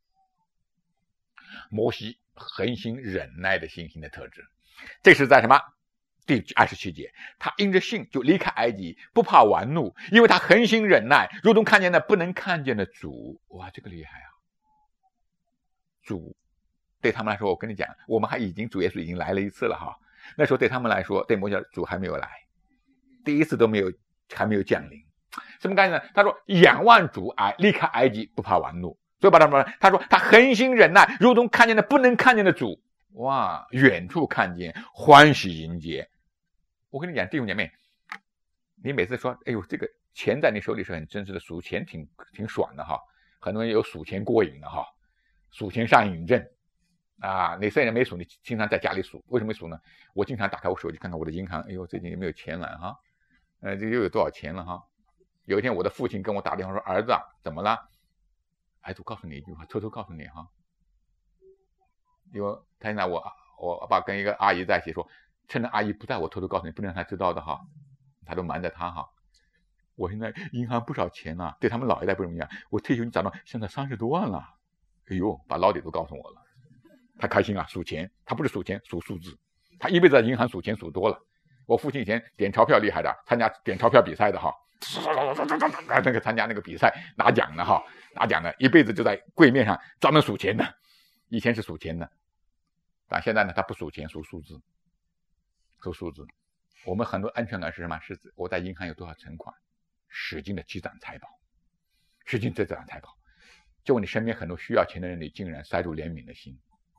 摩西恒心忍耐的信心的特质。这是在什么？第二十七节，他因着信就离开埃及，不怕玩怒，因为他恒心忍耐，如同看见那不能看见的主。哇，这个厉害啊！主对他们来说，我跟你讲，我们还已经主耶稣已经来了一次了哈。那时候对他们来说，对摩西主还没有来，第一次都没有，还没有降临。什么概念呢？他说仰望主哎，离开埃及，不怕玩怒。所以把他们，他说他恒心忍耐，如同看见那不能看见的主。哇，远处看见，欢喜迎接。我跟你讲，弟兄姐妹，你每次说，哎呦，这个钱在你手里是很真实的，数钱挺挺爽的哈。很多人有数钱过瘾的哈，数钱上瘾症啊。你虽然没数，你经常在家里数，为什么数呢？我经常打开我手机看看我的银行，哎呦，最近有没有钱了哈？呃，这又有多少钱了哈？有一天我的父亲跟我打电话说，儿子啊，怎么了？儿子，我告诉你一句话，偷偷告诉你哈。因为他现在我我爸跟一个阿姨在一起说，趁着阿姨不在，我偷偷告诉你，不能让他知道的哈，他都瞒着他哈。我现在银行不少钱了，对他们老一代不容易啊。我退休涨到现在三十多万了，哎呦，把老底都告诉我了。他开心啊，数钱，他不是数钱，数数字。他一辈子在银行数钱数多了。我父亲以前点钞票厉害的，参加点钞票比赛的哈，那个参加那个比赛拿奖的哈，拿奖的，一辈子就在柜面上专门数钱的。以前是数钱的，但现在呢，他不数钱，数数字，数数字。我们很多安全感是什么？是我在银行有多少存款，使劲的积攒财宝，使劲的积攒财宝。就你身边很多需要钱的人，你竟然塞入怜悯的心，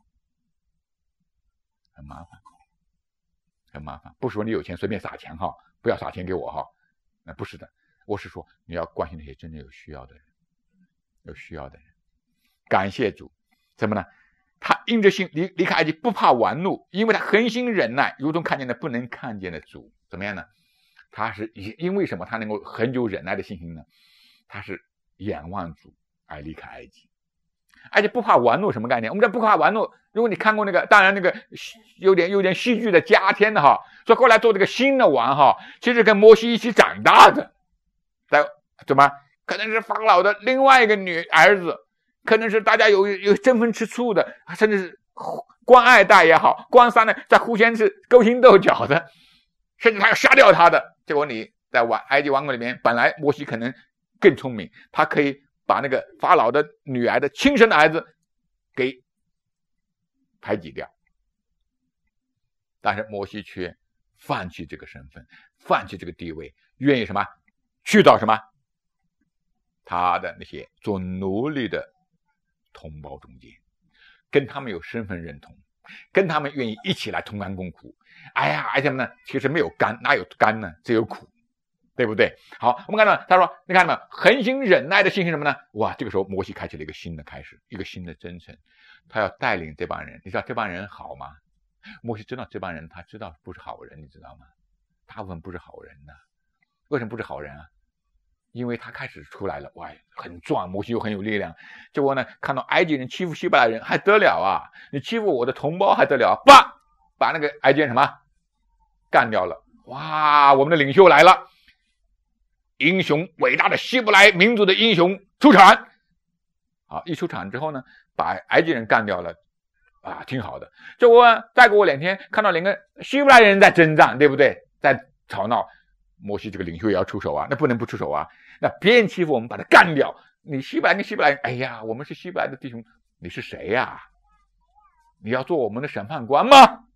很麻烦，很麻烦。不是说你有钱随便撒钱哈，不要撒钱给我哈，那不是的。我是说你要关心那些真正有需要的人，有需要的人。感谢主，怎么呢？他因着信离离开埃及，不怕玩怒，因为他恒心忍耐，如同看见的不能看见的主。怎么样呢？他是因为什么？他能够很久忍耐的信心呢？他是仰望主而离开埃及。而且不怕玩怒什么概念？我们这不怕玩怒，如果你看过那个，当然那个有点有点戏剧的加添的哈，所以后来做这个新的王哈，其实跟摩西一起长大的，在怎么可能是法老的另外一个女儿子。可能是大家有有争风吃醋的，甚至是官二代也好，官三代在互相是勾心斗角的，甚至他要杀掉他的。结果你在王埃及王国里面，本来摩西可能更聪明，他可以把那个法老的女儿的亲生的儿子给排挤掉，但是摩西却放弃这个身份，放弃这个地位，愿意什么？去到什么？他的那些做奴隶的同胞中间，跟他们有身份认同，跟他们愿意一起来同甘共苦。哎呀，而且呢，其实没有甘，哪有甘呢？只有苦，对不对？好，我们看到他说，你看到没有？恒心忍耐的信心什么呢？哇，这个时候摩西开启了一个新的开始，一个新的征程，他要带领这帮人。你知道这帮人好吗？摩西知道这帮人，他知道不是好人，你知道吗？大部分不是好人呢、啊。为什么不是好人啊？因为他开始出来了，哇，很壮，摩西又很有力量。结果呢，看到埃及人欺负希伯来人，还得了啊？你欺负我的同胞还得了？把把那个埃及人什么干掉了。哇，我们的领袖来了，英雄伟大的希伯来民族的英雄出场。好，一出场之后呢，把埃及人干掉了，啊，挺好的。结果再过两天，看到两个希伯来人在征战，对不对？在吵闹。摩西这个领袖也要出手啊，那不能不出手啊。那别人欺负我们，把他干掉。你希伯来跟希伯来，哎呀，我们是希伯来的弟兄，你是谁呀、啊？你要做我们的审判官吗？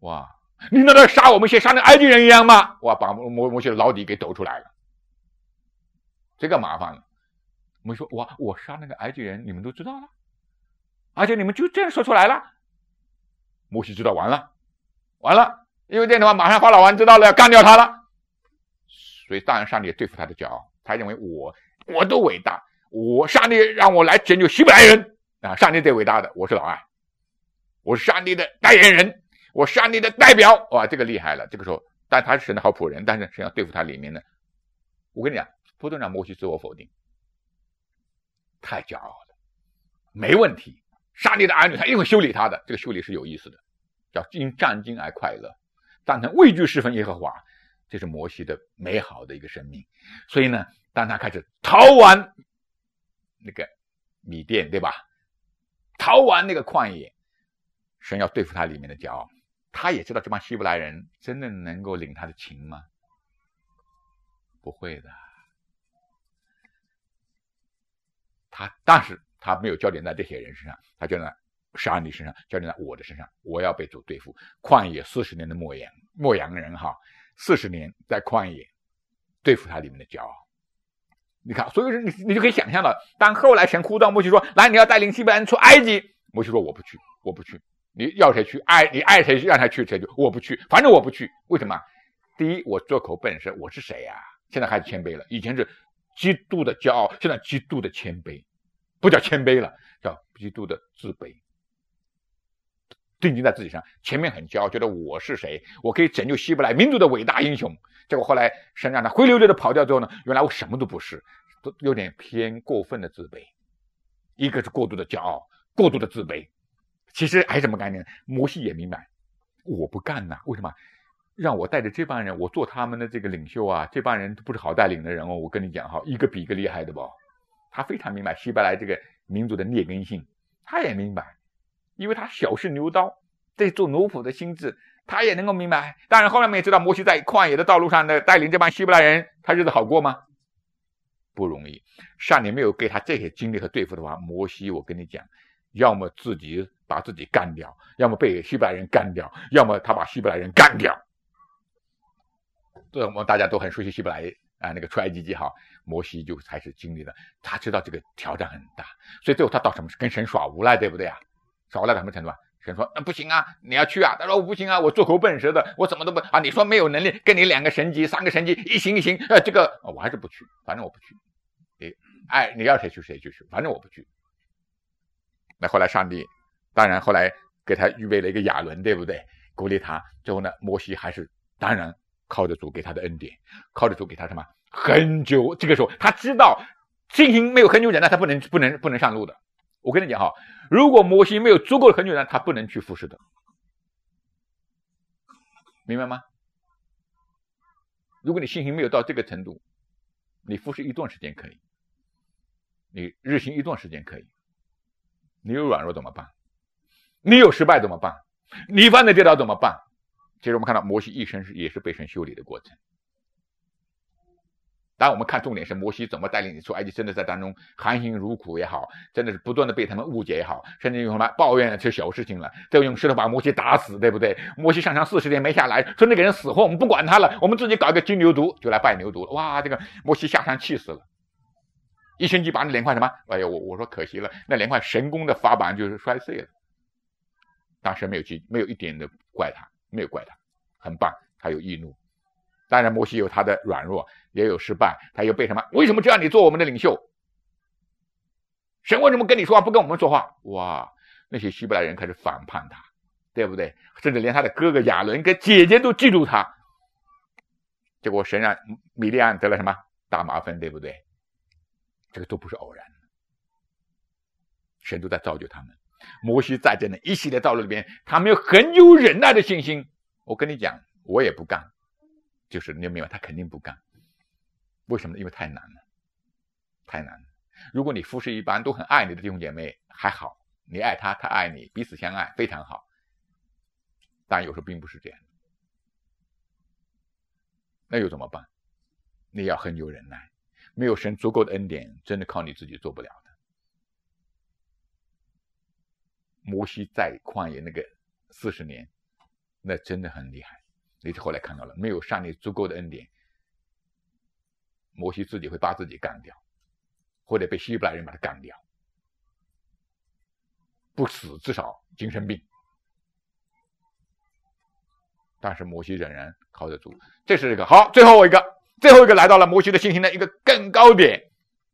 哇，你难道杀我们像杀那埃及人一样吗？哇，把摩摩西的老底给抖出来了，这个麻烦了。摩西说，哇，我杀那个埃及人，你们都知道了，而且你们就这样说出来了。摩西知道完了，完了，因为这样的话，马上法老王知道了，要干掉他了。所以当然上帝也对付他的骄傲，他认为我我多伟大，我上帝让我来拯救希伯来人啊，上帝最伟大的，我是老二，我是上帝的代言人，我上帝的代表，哇，这个厉害了。这个时候，但他是神的好仆人，但是实际上对付他里面呢，我跟你讲，不能让摩西自我否定，太骄傲了，没问题。上帝的儿女，他一定会修理他的，这个修理是有意思的，叫因战兢而快乐，当成畏惧侍奉耶和华，这是摩西的美好的一个生命。所以呢，当他开始逃完那个米甸，对吧？逃完那个旷野，神要对付他里面的骄傲，他也知道这帮希伯来人真的能够领他的情吗？不会的。他但是他没有焦点在这些人身上，他焦点在上帝身上，焦点在我的身上，我要被主对付。旷野四十年的牧羊牧羊人哈，四十年在旷野对付他里面的骄傲。你看，所以你你就可以想象到，当后来神呼召摩西说，来，你要带领希伯来人出埃及，摩西说我不去，我不去。你要谁去，爱你爱谁让他去谁去，我不去，反正我不去。为什么？第一，我做口笨舌，我是谁呀、啊？现在开始谦卑了，以前是极度的骄傲，现在极度的谦卑，不叫谦卑了，叫极度的自卑，定睛在自己上。前面很骄傲，觉得我是谁，我可以拯救希伯来民族的伟大英雄。结果后来神让他灰溜溜的跑掉之后呢，原来我什么都不是，都有点偏过分的自卑。一个是过度的骄傲，过度的自卑。其实还什么概念？摩西也明白，我不干呐、啊，为什么？让我带着这帮人，我做他们的这个领袖啊，这帮人都不是好带领的人哦。我跟你讲哈，一个比一个厉害的吧。他非常明白希伯来这个民族的劣根性，他也明白，因为他小试牛刀，这做奴仆的心智，他也能够明白。当然后来我们也知道，摩西在旷野的道路上的带领这帮希伯来人，他日子好过吗？不容易。上帝没有给他这些经历和对付的话，摩西我跟你讲，要么自己把自己干掉，要么被希伯来人干掉，要么他把希伯来人干掉。这我们大家都很熟悉希伯来啊，那个出埃及记哈，摩西就开始经历了，他知道这个挑战很大，所以最后他到什么跟神耍无赖，对不对啊？耍无赖到什么程度啊？神说、呃、不行啊，你要去啊。他说我不行啊，我做口笨舌的，我怎么都不啊。你说没有能力，给你两个神迹三个神迹，一行一行，呃，这个、哦、我还是不去，反正我不去。你哎，你要谁去谁去去，反正我不去。那后来上帝当然后来给他预备了一个亚伦，对不对？鼓励他。最后呢，摩西还是当然靠着主给他的恩典，靠着主给他什么很久。这个时候他知道信心没有很久忍耐，他不能不能不能上路的。我跟你讲哈，如果摩西没有足够的很久忍耐，他不能去服侍的，明白吗？如果你信心没有到这个程度，你服侍一段时间可以，你日行一段时间可以，你有软弱怎么办？你有失败怎么办？你犯的跌倒怎么办？其实我们看到摩西一生是也是被神修理的过程。当然我们看重点是摩西怎么带领你出埃及，真的在当中含辛茹苦也好，真的是不断的被他们误解也好，甚至用什么抱怨是小事情了，都用石头把摩西打死，对不对？摩西上场四十年没下来，说那个人死后我们不管他了，我们自己搞一个金牛犊就来拜牛犊了。哇，这个摩西下场气死了，一生气把那连块什么，哎呦，我我说可惜了，那连块神功的法板就是摔碎了。当时没有记，没有一点的怪他，没有怪他，很棒，他有易怒。当然摩西有他的软弱，也有失败，他又被什么？为什么这样你做我们的领袖？神为什么跟你说话不跟我们说话？哇，那些希伯来人开始反叛他，对不对？甚至连他的哥哥亚伦跟姐姐都嫉妒他。结果神让米利暗得了什么大麻风，对不对？这个都不是偶然，神都在造就他们。摩西在这一系列道路里边，他们有很有忍耐的信心。我跟你讲，我也不干，就是你明白，他肯定不干。为什么？因为太难了，太难了。如果你服侍一般都很爱你的弟兄姐妹，还好，你爱他，他爱你，彼此相爱，非常好。但有时候并不是这样，那又怎么办？你要很有忍耐，没有神足够的恩典，真的靠你自己做不了的。摩西在旷野那个四十年， 那真的很厉害。你后来看到了，没有上帝足够的恩典，摩西自己会把自己干掉，或者被希伯来人把他干掉，不死至少精神病。但是摩西仍然靠得住。这是一个好，最后一个，最后一个来到了摩西的信心的一个更高点。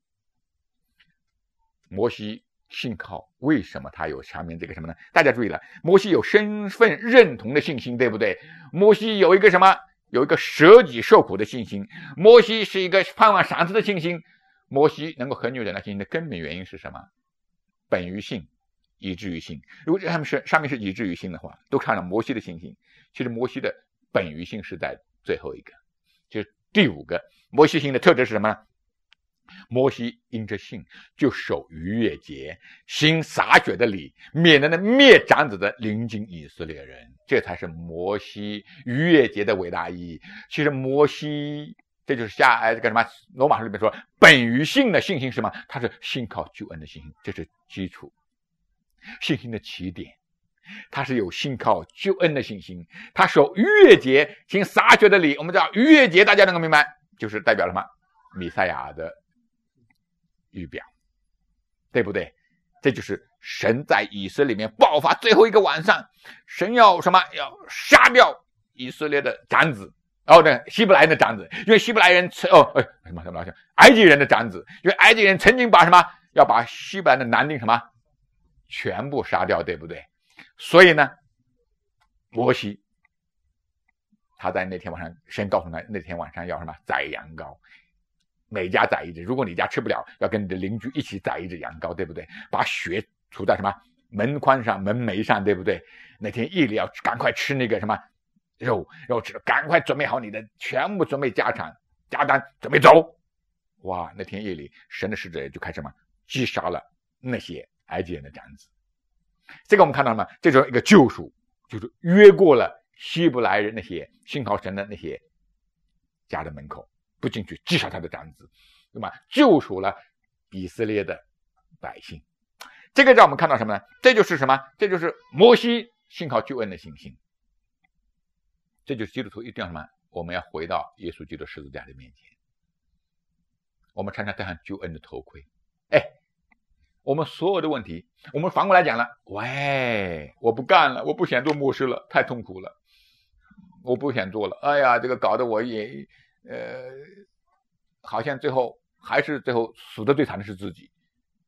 摩西信靠，为什么他有下面这个什么呢？大家注意了，摩西有身份认同的信心，对不对？摩西有一个什么？有一个舍己受苦的信心。摩西是一个盼望赏赐的信心。摩西能够很久忍耐信心的根本原因是什么？本于信，以至于信。如果他们是上面是以至于信的话，都看了摩西的信心。其实摩西的本于信是在最后一个，就是第五个。摩西信的特质是什么呢？摩西因着信就守逾越节，行洒血的礼，免得呢灭长子的临近以色列人。这才是摩西逾越节的伟大意义。其实摩西，这就是下哎这个什么罗马书里面说，本于信的信心是什么？它是信靠救恩的信心，这是基础，信心的起点。他是有信靠救恩的信心，他守逾越节，行洒血的礼。我们知道逾越节大家能够明白，就是代表什么？弥赛亚的预表，对不对？这就是神在以色列里面爆发最后一个晚上，神要什么？要杀掉以色列的长子，哦，对，希伯来人的长子，因为希伯来人哦，哎，什么什么埃及人的长子，因为埃及人曾经把什么？要把希伯来的男丁什么全部杀掉，对不对？所以呢，摩西他在那天晚上，神告诉他那天晚上要什么？宰羊羔，每家宰一只。如果你家吃不了，要跟你的邻居一起宰一只羊羔，对不对？把血涂在什么门框上、门楣上，对不对？那天夜里要赶快吃那个什么肉，肉吃了，赶快准备好你的全部准备家产家当，准备走。哇，那天夜里，神的使者就开始什么击杀了那些埃及人的长子。这个我们看到了吗？这就是一个救赎，就是越过了希伯来人那些信靠神的那些家的门口，不进去击杀他的长子，对吧？救赎了以色列的百姓。这个让我们看到什么呢？这就是什么？这就是摩西信靠救恩的信心。这就是基督徒一定要什么？我们要回到耶稣基督十字架的面前。我们常常戴上救恩的头盔。哎，我们所有的问题，我们反过来讲了，喂，我不干了，我不想做牧师了，太痛苦了，我不想做了，哎呀，这个搞得我也呃，好像最后还是最后死的最惨的是自己。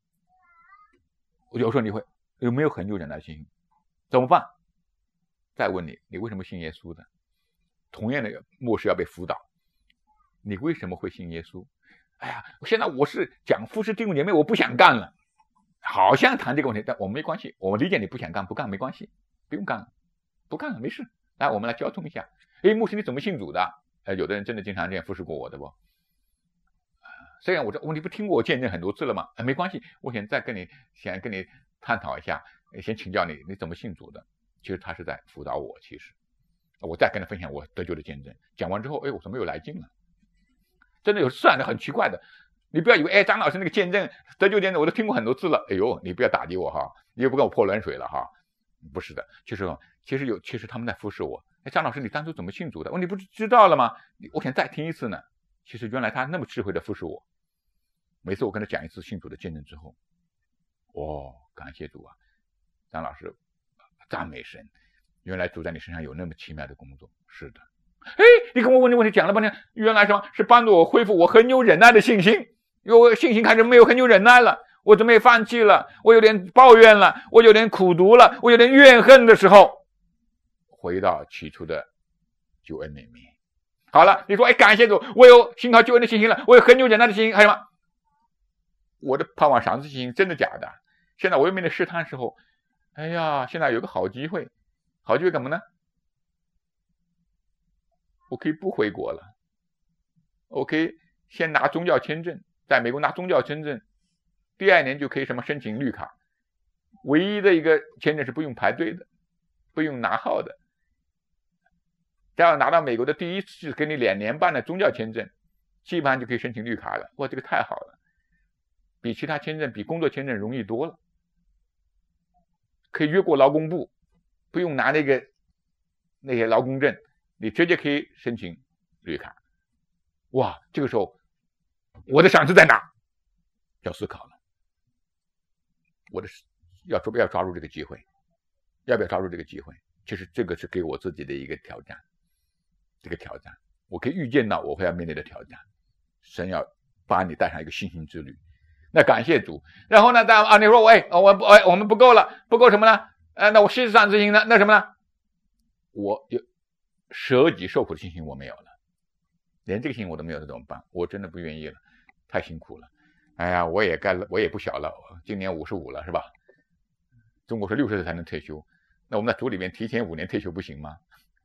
有时候你会有没有很久忍耐心？怎么办？再问你，你为什么信耶稣的？同样的牧师要被辅导，你为什么会信耶稣？哎呀，现在我是讲服侍弟兄姐妹，我不想干了。好像谈这个问题，但我们没关系，我理解你不想干，不干没关系，不用干了，不干了没事。来，我们来交通一下。哎，牧师你怎么信主的？哎，有的人真的经常这样服侍过我的不？虽然我说你不听过我见证很多次了吗？哎，没关系，我想再跟你想跟你探讨一下，先请教你你怎么信主的。其实他是在辅导我，其实我再跟他分享我得救的见证。讲完之后，哎，我怎么又来劲了？真的有算的很奇怪的。你不要以为哎，张老师那个见证得救见证我都听过很多次了，哎呦，你不要打击我哈，你又不跟我泼冷水了哈。不是的，其实其实有其实他们在服侍我。哎，张老师你当初怎么信主的？哦，你不是知道了吗？我想再听一次呢。其实原来他那么智慧的服侍我。每次我跟他讲一次信主的见证之后，哦，感谢主啊，张老师赞美神，原来主在你身上有那么奇妙的工作。是的。哎，你跟我问的问题讲了半天，原来什么是帮助我恢复我很有忍耐的信心？因为我信心开始没有很有忍耐了，我准备放弃了，我有点抱怨了，我有点苦毒了，我有点怨恨的时候，回到起初的救恩里面。好了，你说哎，感谢主，我有信靠救恩的信心了，我有很有忍耐的信心，还有什么？我的盼望赏赐信心真的假的？现在我又面对试探的时候，哎呀，现在有个好机会，好机会干嘛呢？我可以不回国了，我可以先拿宗教签证，在美国拿宗教签证，第二年就可以什么申请绿卡，唯一的一个签证是不用排队的，不用拿号的。只要拿到美国的第一次给你两年半的宗教签证，基本上就可以申请绿卡了。哇，这个太好了，比其他签证比工作签证容易多了，可以越过劳工部，不用拿那个那些劳工证，你直接可以申请绿卡。哇，这个时候我的赏赐在哪？要思考了。我的要不要抓住这个机会？要不要抓住这个机会？其实这个是给我自己的一个挑战，这个挑战，我可以预见到我会要面对的挑战。神要把你带上一个信心之旅。那感谢主。然后呢，当啊，你说喂，我不，哎，我们不够了，不够什么呢？呃，那我事实上执行呢？那什么呢？我有舍己受苦的信心我没有了，连这个信心我都没有了，怎么办？我真的不愿意了，太辛苦了。哎呀，我也该了，我也不小了，今年五十五了，是吧？中国是六十岁才能退休，那我们在组里面提前五年退休不行吗？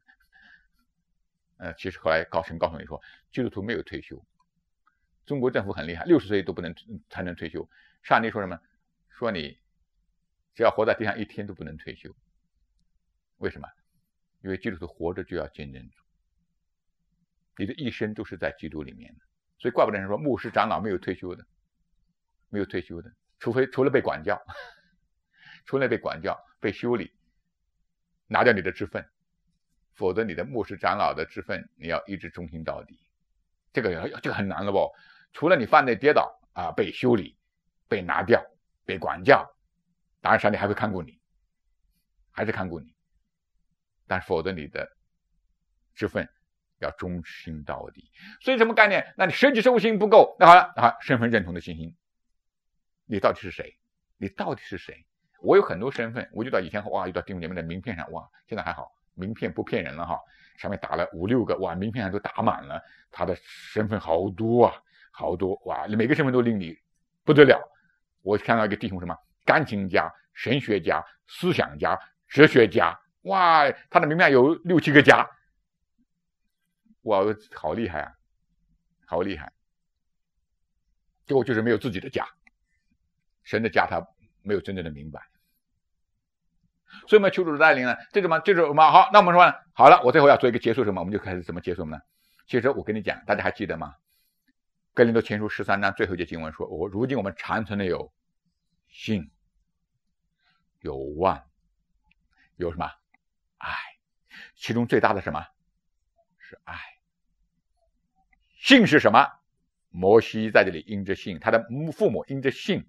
呃，其实后来高神告诉你说，基督徒没有退休。中国政府很厉害，六十岁都不能才能退休。上帝说什么？说你只要活在地上一天都不能退休。为什么？因为基督徒活着就要见证主，你的一生都是在基督里面的。所以怪不得人说牧师长老没有退休的，没有退休的，除非除了被管教，除了被管教、被修理，拿掉你的职分，否则你的牧师长老的职分你要一直忠心到底。这个这个很难了不？除了你犯罪跌倒啊，被修理、被拿掉、被管教，当然上帝还会看顾你，还是看顾你，但是否则你的职分要忠心到底。所以什么概念？那你舍己受苦信心不够，那好了啊，身份认同的信心，你到底是谁？你到底是谁？我有很多身份，我就到以前哇，遇到弟兄姐妹的名片上，哇，现在还好，名片不骗人了哈，上面打了五六个，哇，名片上都打满了，他的身份好多啊，好多哇，每个身份都令你不得了。我看到一个弟兄什么钢琴家、神学家、思想家、哲学家，哇，他的名片有六七个家，哇，好厉害啊，好厉害。结果就是没有自己的家，神的家他没有真正的明白。所以我们求主的带领呢，这什么这是什么？好，那我们说呢，好了，我最后要做一个结束什么？我们就开始怎么结束呢？其实我跟你讲，大家还记得吗？哥林多前书十三章最后一节经文说，我如今我们长存的有信、有望、有什么爱，其中最大的什么是爱。信是什么？摩西在这里因着信，他的父母因着信，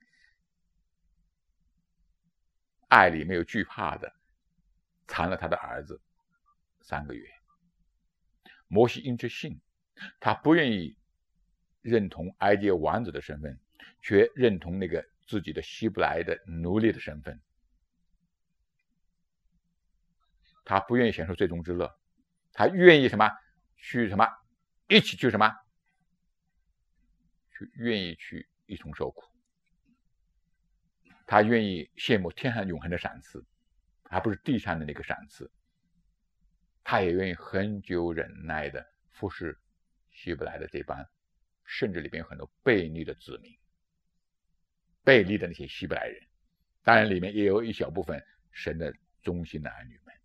爱里没有惧怕的藏了他的儿子三个月。摩西因着信，他不愿意认同埃及王子的身份，却认同那个自己的希伯来的奴隶的身份。他不愿意享受最终之乐，他愿意什么？去什么？一起去什么？去愿意去一同受苦。他愿意羡慕天上永恒的赏赐，而不是地上的那个赏赐。他也愿意很久忍耐的服侍希伯来的这帮，甚至里边有很多悖逆的子民，悖逆的那些希伯来人，当然里面也有一小部分神的忠心的儿女们。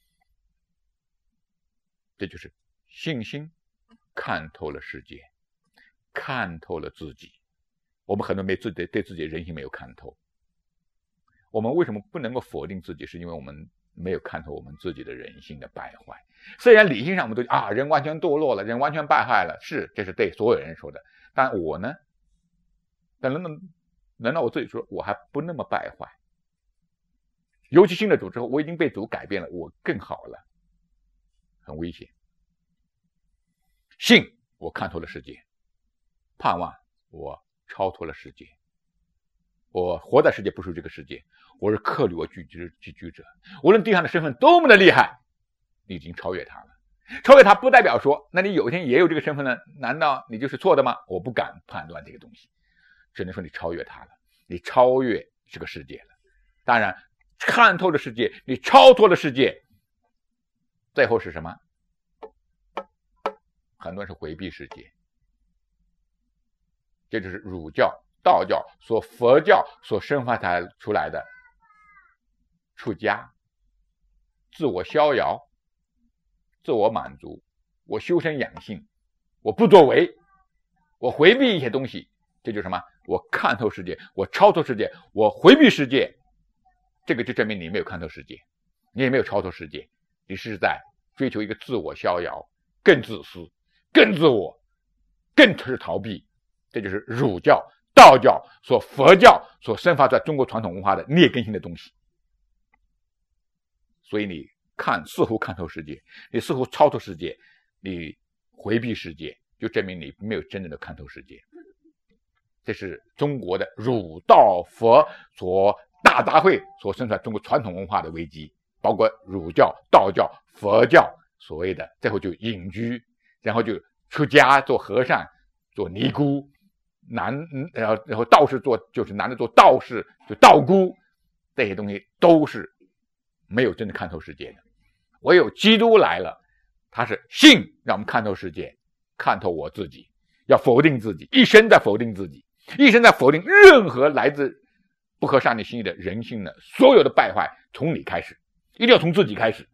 这就是信心看透了世界，看透了自己。我们很多没自己对自己的人性没有看透。我们为什么不能够否定自己？是因为我们没有看透我们自己的人性的败坏。虽然理性上我们都啊，人完全堕落了，人完全败坏了，是，这是对所有人说的。但我呢？但难道难道我自己说我还不那么败坏？尤其信了主之后，我已经被主改变了，我更好了，很危险。信，我看透了世界；盼望，我超脱了世界。我活在世界，不属于这个世界，我是客旅，我居居居居者。无论地上的身份多么的厉害，你已经超越他了。超越他不代表说，那你有一天也有这个身份呢？难道你就是错的吗？我不敢判断这个东西，只能说你超越他了，你超越这个世界了。当然，看透了世界，你超脱了世界，最后是什么？很多人是回避世界，这就是儒教、道教所佛教所生发出来的出家、自我逍遥、自我满足，我修身养性，我不作为，我回避一些东西，这就是什么？我看透世界，我超脱世界，我回避世界。这个就证明你没有看透世界，你也没有超脱世界，你是在追求一个自我逍遥，更自私，更自我，更是逃避。这就是儒教、道教所佛教所生发出来中国传统文化的劣根性的东西。所以你看似乎看透世界，你似乎超脱世界，你回避世界，就证明你没有真正的看透世界。这是中国的儒道佛所大杂烩所生出来中国传统文化的危机，包括儒教、道教、佛教所谓的最后就隐居，然后就出家做和尚、做尼姑，男然后然后道士做就是男的做道士，就道姑，这些东西都是没有真的看透世界的。唯有基督来了，他是信让我们看透世界，看透我自己，要否定自己，一生在否定自己，一生在否定任何来自不合上帝心意的人性的所有的败坏，从你开始，一定要从自己开始。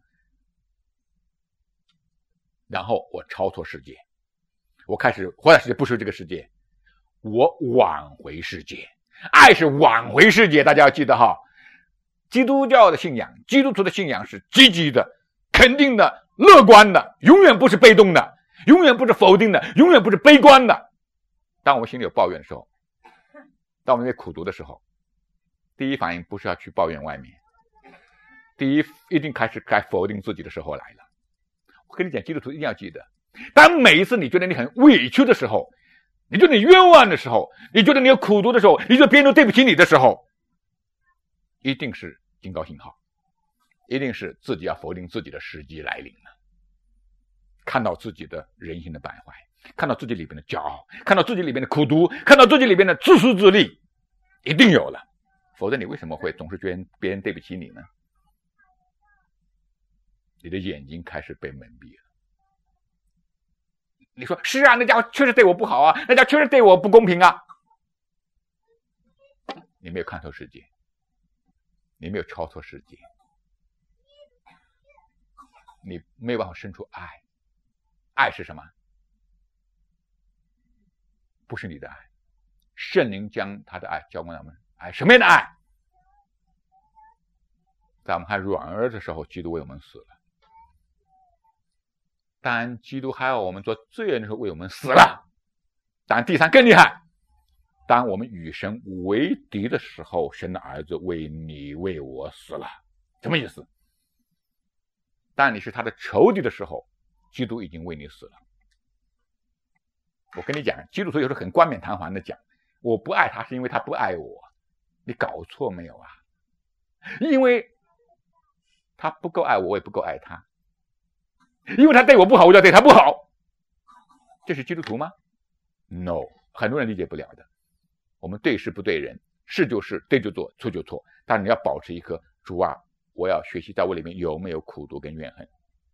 然后我超脱世界，我开始活在世界，不是这个世界，我挽回世界。爱是挽回世界，大家要记得哈。基督教的信仰，基督徒的信仰是积极的、肯定的、乐观的，永远不是被动的，永远不是否定的，永远不是悲观的。当我们心里有抱怨的时候，当我们有苦读的时候，第一反应不是要去抱怨外面，第一一定开始该否定自己的时候来了。我跟你讲，基督徒一定要记得，当每一次你觉得你很委屈的时候，你觉得你冤枉的时候，你觉得你有苦读的时候，你觉得别人都对不起你的时候，一定是警告信号，一定是自己要否定自己的时机来临了。看到自己的人性的败坏，看到自己里边的骄傲，看到自己里边的苦读，看到自己里边的自私自利，一定有了，否则你为什么会总是觉得别人对不起你呢？你的眼睛开始被蒙蔽了。你说是啊，那家伙确实对我不好啊，那家伙确实对我不公平啊。你没有看透世界，你没有超脱世界，你没有办法生出爱。爱是什么？不是你的爱，圣灵将他的爱浇灌我们。爱什么样的爱？在我们还软弱的时候，基督为我们死了。当基督还要我们做罪人的时候，为我们死了。当第三更厉害，当我们与神为敌的时候，神的儿子为你为我死了。什么意思？当你是他的仇敌的时候，基督已经为你死了。我跟你讲，基督徒有时候很冠冕堂皇的讲，我不爱他是因为他不爱我。你搞错没有啊？因为他不够爱我，我也不够爱他。因为他对我不好，我就要对他不好。这是基督徒吗？ No， 很多人理解不了的。我们对事不对人，是就是，对就做，错就错。但是你要保持一颗主啊，我要学习在我里面有没有苦毒跟怨恨，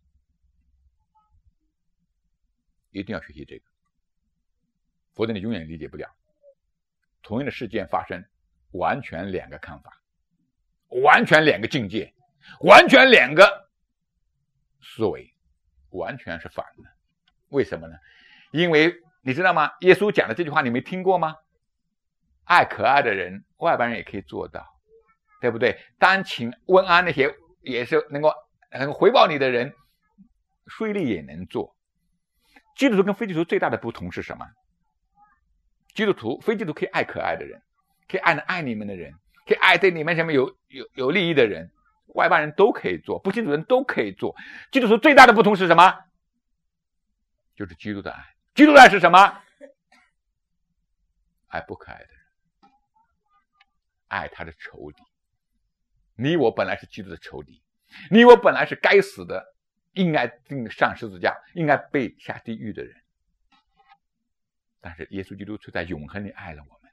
一定要学习这个，否则你永远理解不了。同样的事件发生，完全两个看法，完全两个境界，完全两个思维，完全是反的。为什么呢？因为你知道吗？耶稣讲的这句话你没听过吗？爱可爱的人，外邦人也可以做到，对不对？当请问安那些也是能够能够回报你的人，税吏也能做。基督徒跟非基督徒最大的不同是什么？基督徒、非基督徒可以爱可爱的人，可以爱爱你们的人，可以爱对你们什么有有有利益的人，外邦人都可以做，不基督徒人都可以做。基督徒最大的不同是什么？就是基督的爱。基督的爱是什么？爱不可爱的人，爱他的仇敌。你我本来是基督的仇敌，你我本来是该死的，应该上十字架，应该被下地狱的人。但是耶稣基督却在永恒里爱了我们，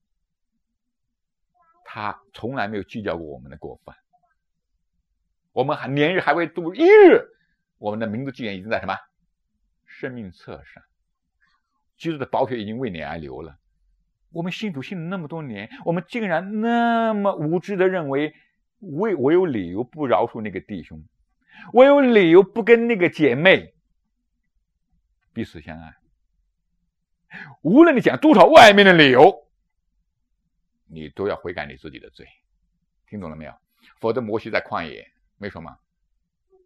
他从来没有计较过我们的过犯。我们还年日还未度一日，我们的名字既然已经在什么生命册上，基督的宝血已经为你而流了。我们信主信了那么多年，我们竟然那么无知的认为我我有理由不饶恕那个弟兄，我有理由不跟那个姐妹彼此相爱。无论你讲多少外面的理由，你都要悔改你自己的罪。听懂了没有？否则摩西在旷野没说吗？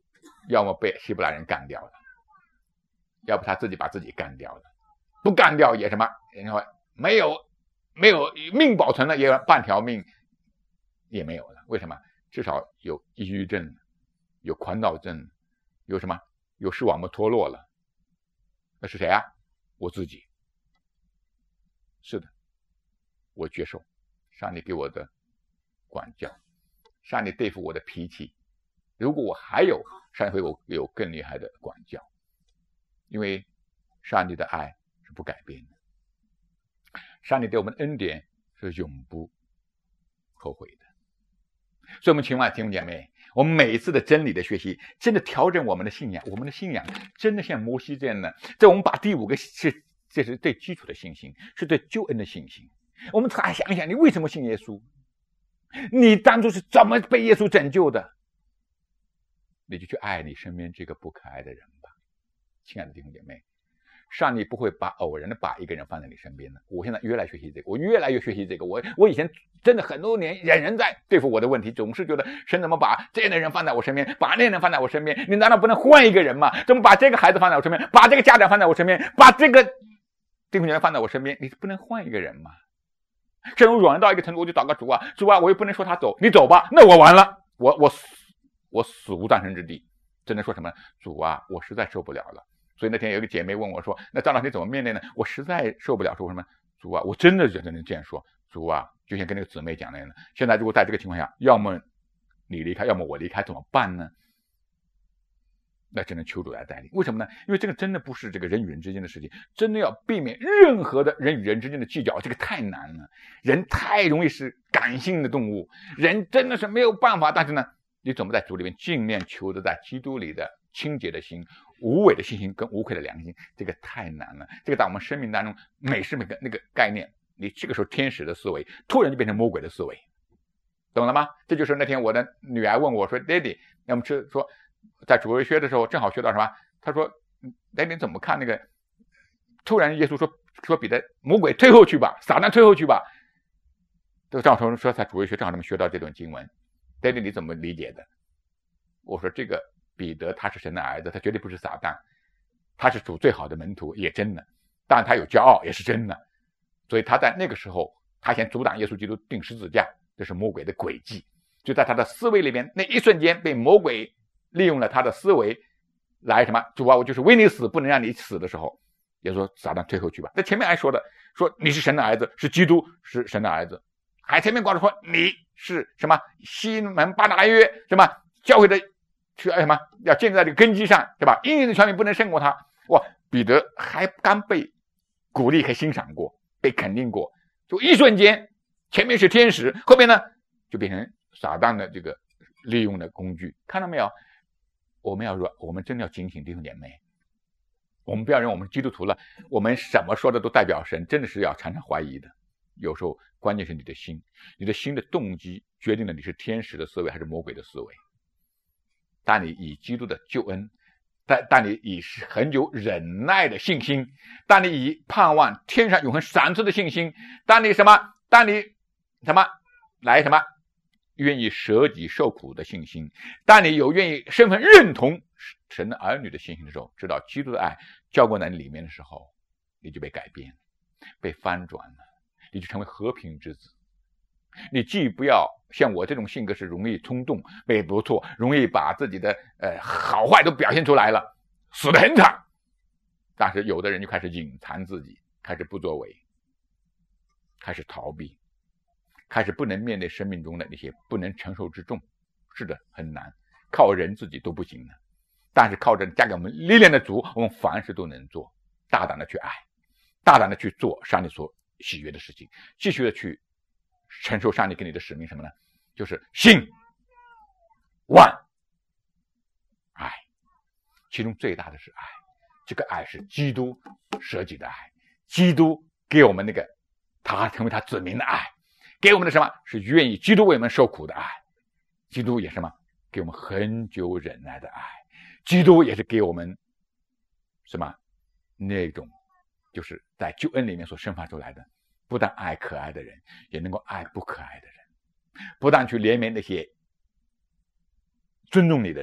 要么被希伯来人干掉了，要不他自己把自己干掉了，不干掉也什么，没有没有命保存了，也半条命也没有了。为什么？至少有抑郁症，有狂躁症，有什么？有视网膜脱落了。那是谁啊？我自己。是的，我接受上帝给我的管教，上帝对付我的脾气。如果我还有，上帝会有有更厉害的管教，因为上帝的爱是不改变的，上帝对我们的恩典是永不后悔的。所以我们亲爱的弟兄姐妹，我们每一次的真理的学习真的调整我们的信仰，我们的信仰真的像摩西这样的，在我们把第五个是这是最基础的信心，是对救恩的信心。我们再想一想，你为什么信耶稣？你当初是怎么被耶稣拯救的？你就去爱你身边这个不可爱的人吧。亲爱的弟兄姐妹，上帝不会把偶然的把一个人放在你身边的。我现在越来越学习这个，我越来越学习这个。我我以前真的很多年人人在对付我的问题，总是觉得神怎么把这样的人放在我身边，把那样的人放在我身边？你难道不能换一个人吗？怎么把这个孩子放在我身边，把这个家长放在我身边，把这个弟兄姐妹放在我身边？你不能换一个人吗？甚至软到一个程度，我就祷告主啊，主啊，我又不能说他走，你走吧，那我完了，我我我死无葬身之地，只能说什么？主啊，我实在受不了了。所以那天有一个姐妹问我说，那张老师怎么面对呢？我实在受不了，说什么？主啊，我真的觉得能这样说。主啊，就像跟那个姊妹讲那样的，现在如果在这个情况下，要么你离开，要么我离开，怎么办呢？那只能求主来带领。为什么呢？因为这个真的不是这个人与人之间的事情，真的要避免任何的人与人之间的计较，这个太难了。人太容易是感性的动物，人真的是没有办法。但是呢，你怎么在主里面尽量求得在基督里的清洁的心、无伪的信心跟无愧的良心，这个太难了。这个在我们生命当中每时每刻那个概念，你这个时候天使的思维突然就变成魔鬼的思维，懂了吗？这就是那天我的女儿问我说，爹地，那么是说在主日学的时候正好学到什么？他说，爹地怎么看那个突然耶稣说说彼得，魔鬼退后去吧，撒旦退后去吧。这正好说在主日学正好他们学到这段经文，爹地你怎么理解的？我说这个彼得他是神的儿子，他绝对不是撒旦，他是主最好的门徒，也真的，但他有骄傲也是真的。所以他在那个时候他想阻挡耶稣基督钉十字架，这是魔鬼的诡计。就在他的思维里边，那一瞬间被魔鬼利用了他的思维来什么？主啊，我就是为你死，不能让你死的时候，也说撒旦退后去吧。在前面还说的，说你是神的儿子，是基督，是神的儿子。还前面挂着说你是什么西门巴拿约，什么教会的去什么要建立在这个根基上，对吧？应允的权柄不能胜过他。哇，彼得还刚被鼓励和欣赏过，被肯定过，就一瞬间前面是天使，后面呢就变成撒旦的这个利用的工具。看到没有？我们要说，我们真的要警醒弟兄姐妹，我们不要认为我们基督徒了，我们什么说的都代表神，真的是要常常怀疑的。有时候关键是你的心，你的心的动机决定了你是天使的思维还是魔鬼的思维。当你以基督的救恩，但当你以恒久忍耐的信心，当你以盼望天上永恒赏赐的信心，当你什么当你什么来什么愿意舍己受苦的信心，当你有愿意身份认同神的儿女的信心的时候，知道基督的爱浇灌在你里面的时候，你就被改变，被翻转了，你就成为和平之子。你既不要像我这种性格是容易冲动，也不错，容易把自己的呃好坏都表现出来了，死得很惨。但是有的人就开始隐藏自己，开始不作为，开始逃避，开始不能面对生命中的那些不能承受之重。是的，很难，靠人自己都不行的。但是靠着加给我们力量的主，我们凡事都能做，大胆的去爱，大胆的去做上帝所喜悦的事情，继续的去承受上帝给你的使命。什么呢？就是信望爱，其中最大的是爱。这个爱是基督舍己的爱，基督给我们那个他成为他子民的爱，给我们的什么？是愿意基督为我们受苦的爱。基督也是什么？给我们恒久忍耐的爱。基督也是给我们什么？那种就是在救恩里面所生发出来的，不但爱可爱的人，也能够爱不可爱的人，不但去怜悯那些尊重你的人，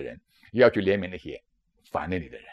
也要去怜悯那些烦了你的人，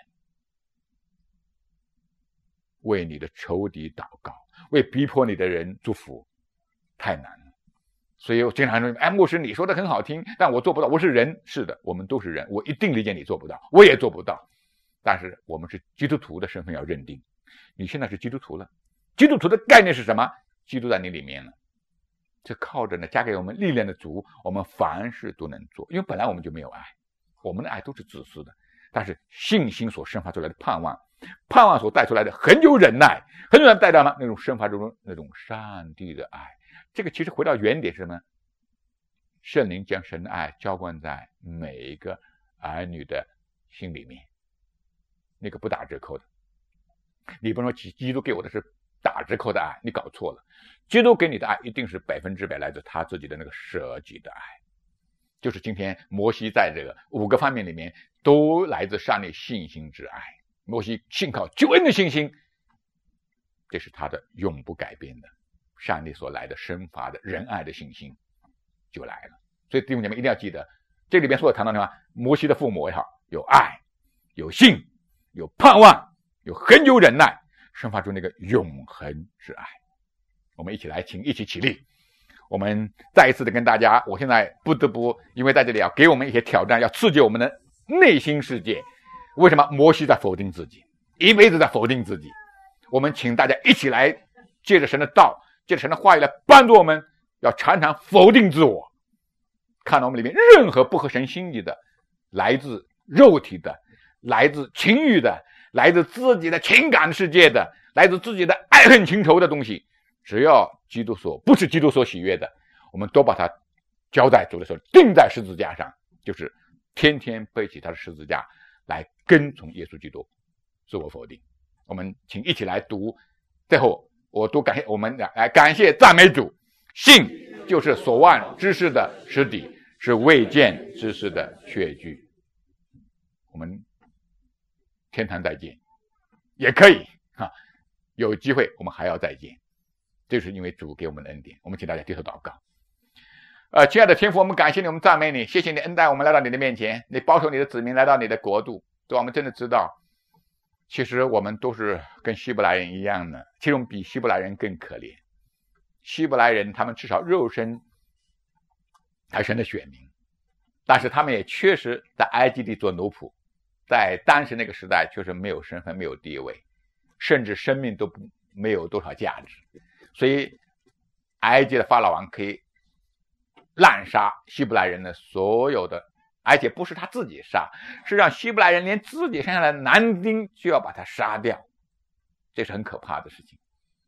为你的仇敌祷告，为逼迫你的人祝福，太难了。所以我经常说，哎，牧师你说的很好听，但我做不到。我是人，是的，我们都是人，我一定理解你做不到，我也做不到。但是我们是基督徒的身份要认定，你现在是基督徒了，基督徒的概念是什么？基督在你里面了，这靠着呢加给我们力量的主，我们凡事都能做。因为本来我们就没有爱，我们的爱都是自私的，但是信心所生发出来的盼望，盼望所带出来的很有忍耐，很有人带到吗？那种生发中那种上帝的爱。这个其实回到原点是什么？圣灵将神的爱浇灌在每一个儿女的心里面，那个不打折扣的。你不能说基督给我的是打折扣的爱，你搞错了。基督给你的爱一定是百分之百来自他自己的那个舍己的爱，就是今天摩西在这个五个方面里面都来自上帝信心之爱。摩西信靠救恩的信心，这是他的永不改变的上帝所来的生发的仁爱的信心就来了。所以弟兄姐妹一定要记得，这里边所有谈到的话，摩西的父母也好，有爱，有信，有盼望，有恒久忍耐，生发出那个永恒之爱。我们一起来，请一起起立。我们再一次的跟大家，我现在不得不因为在这里要给我们一些挑战，要刺激我们的内心世界。为什么摩西在否定自己，一辈子在否定自己？我们请大家一起来，借着神的道，借着神的话语来帮助我们，要常常否定自我，看到我们里面任何不合神心意的，来自肉体的，来自情欲的，来自自己的情感世界的，来自自己的爱恨情仇的东西，只要基督所不是基督所喜悦的，我们都把它交在主的手，钉在十字架上，就是天天背起他的十字架来跟从耶稣基督，自我否定。我们请一起来读，最后我都感谢我们来感谢赞美主。信就是所望之事的实底，是未见之事的确据。我们天堂再见也可以啊，有机会我们还要再见，这是因为主给我们的恩典。我们请大家低头祷告。呃，亲爱的天父，我们感谢你，我们赞美你，谢谢你恩待我们来到你的面前，你保守你的子民来到你的国度。对，我们真的知道，其实我们都是跟希伯来人一样的，其中比希伯来人更可怜。希伯来人他们至少肉身还是神的选民，但是他们也确实在埃及地做奴仆，在当时那个时代确实没有身份，没有地位，甚至生命都没有多少价值。所以埃及的法老王可以滥杀希伯来人的所有的，而且不是他自己杀，是让希伯来人连自己生下来的男丁就要把他杀掉，这是很可怕的事情。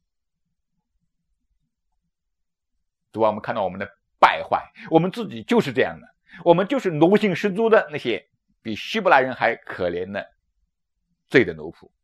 主啊，我们看到我们的败坏，我们自己就是这样的，我们就是奴性十足的那些比希伯来人还可怜的罪的奴仆，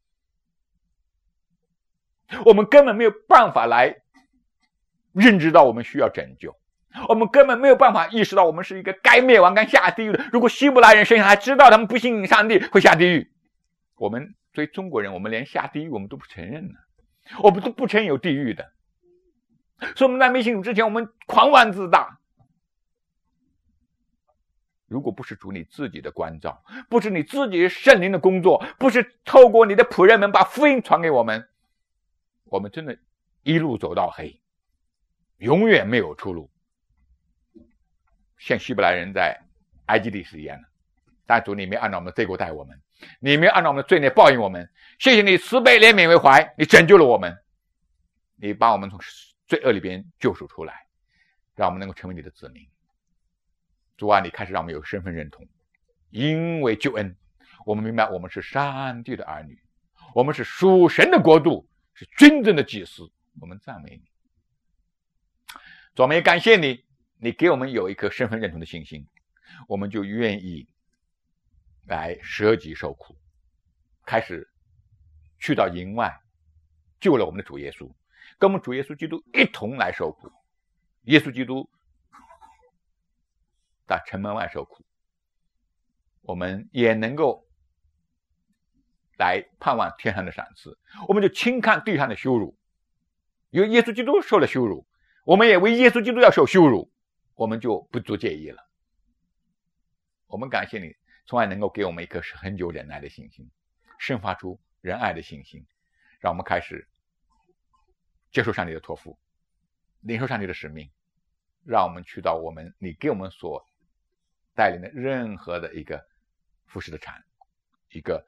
我们根本没有办法来认知到我们需要拯救，我们根本没有办法意识到我们是一个该灭亡该下地狱的。如果希伯来人生下来知道他们不信上帝会下地狱，我们作为中国人，我们连下地狱我们都不承认呢，我们都不承认有地狱的。所以我们在没信主之前，我们狂妄自大。如果不是主你自己的关照，不是你自己圣灵的工作，不是透过你的仆人们把福音传给我们，我们真的一路走到黑，永远没有出路。像希伯来人在埃及地是一样的，但主你没按照我们的罪过待我们，你没按照我们的罪孽报应我们，谢谢你慈悲怜悯为怀，你拯救了我们，你把我们从罪恶里边救赎出来，让我们能够成为你的子民。主啊，你开始让我们有身份认同，因为救恩，我们明白我们是上帝的儿女，我们是属神的国度，是真正的祭司。我们赞美你，主，我们也感谢你，你给我们有一颗身份认同的信心，我们就愿意来舍己受苦，开始去到营外救了我们的主耶稣，跟我们主耶稣基督一同来受苦。耶稣基督在城门外受苦，我们也能够来盼望天上的赏赐，我们就轻看地上的羞辱，因为耶稣基督受了羞辱，我们也为耶稣基督要受羞辱，我们就不足介意了。我们感谢你， 从而能够给我们一颗恒久忍耐的信心，生发出仁爱的信心，让我们开始接受上帝的托付，领受上帝的使命，让我们去到我们你给我们所带领的任何的一个服侍的场，一个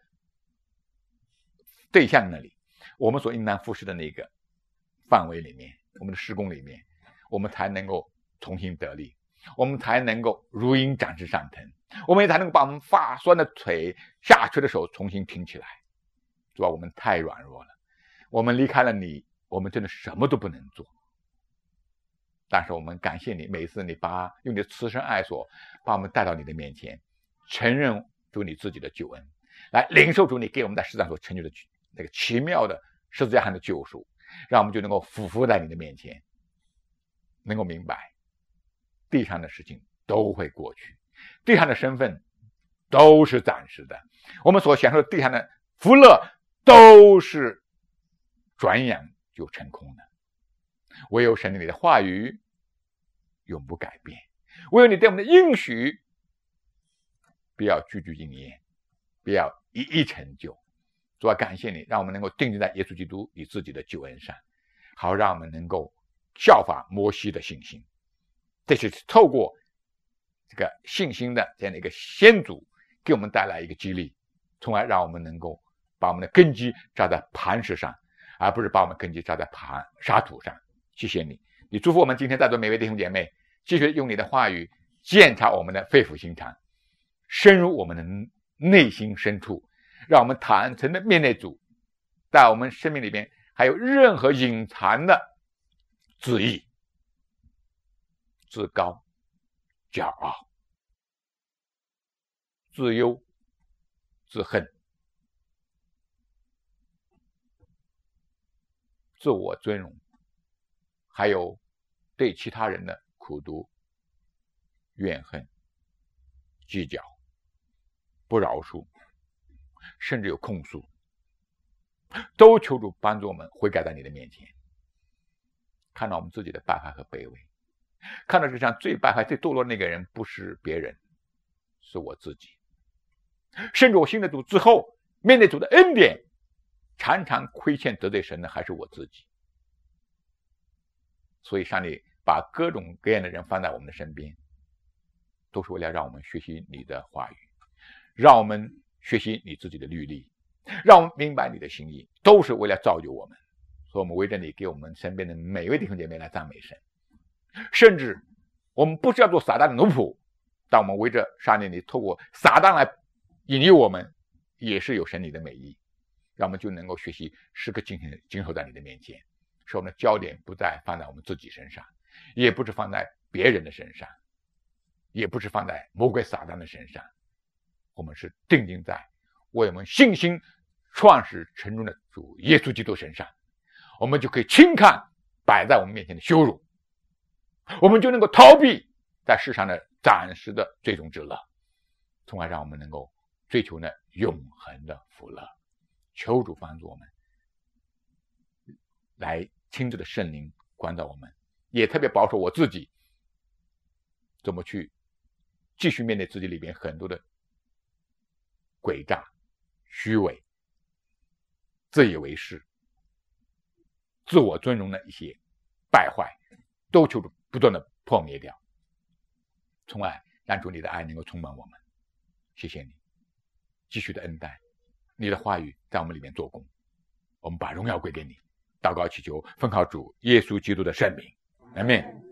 对象那里，我们所应当服侍的那个范围里面，我们的施工里面，我们才能够重新得力，我们才能够如鹰展翅上腾，我们也才能够把我们发酸的腿下垂的手重新挺起来。主啊，我们太软弱了，我们离开了你，我们真的什么都不能做。但是我们感谢你，每一次你把用你的慈神爱所把我们带到你的面前，承认主你自己的救恩，来领受主你给我们在世上所成就的那个奇妙的十字架上的救赎，让我们就能够俯伏在你的面前，能够明白地上的事情都会过去，地上的身份都是暂时的，我们所享受的地上的福乐都是转眼就成空的。唯有神你的话语永不改变，唯有你对我们的应许不要句句应验，不要一一成就。主啊，感谢你，让我们能够定睛在耶稣基督你自己的救恩上，好让我们能够效法摩西的信心。这是透过这个信心的这样的一个先祖给我们带来一个激励，从而让我们能够把我们的根基扎在磐石上，而不是把我们根基扎在磐沙土上。谢谢你，你祝福我们今天在座每位弟兄姐妹，继续用你的话语鉴察我们的肺腑心肠，深入我们的内心深处，让我们坦诚的面对主，在我们生命里边还有任何隐藏的自义、自高、骄傲、自忧、自恨、自我尊荣，还有对其他人的苦毒、怨恨、计较、不饶恕，甚至有控诉，都求主帮助我们悔改在你的面前，看到我们自己的败坏和卑微，看到世上最败坏最堕落的那个人不是别人，是我自己。甚至我信了主之后，面对主的恩典，常常亏欠得罪神的还是我自己。所以上帝把各种各样的人放在我们的身边，都是为了让我们学习你的话语，让我们学习你自己的律例，让我们明白你的心意，都是为了造就我们。所以我们围着你给我们身边的每位弟兄姐妹来赞美神，甚至我们不是要做撒旦的奴仆，但我们围着上帝，你透过撒旦来引诱我们，也是有神你的美意，让我们就能够学习时刻谨慎谨守在你的面前，使我们的焦点不再放在我们自己身上，也不是放在别人的身上，也不是放在魔鬼撒旦的身上，我们是定睛在为我们信心创始成终的主耶稣基督身上，我们就可以轻看摆在我们面前的羞辱，我们就能够逃避在世上的暂时的最终之乐，从而让我们能够追求那永恒的福乐。求主帮助我们，来亲自的圣灵关照我们，也特别保守我自己，怎么去继续面对自己里边很多的诡诈、虚伪、自以为是、自我尊荣的一些败坏，都求主不断的破灭掉，从而让主你的爱能够充满我们。谢谢你继续的恩待，你的话语在我们里面做工，我们把荣耀归给你。祷告祈求奉靠主耶稣基督的圣名，阿们。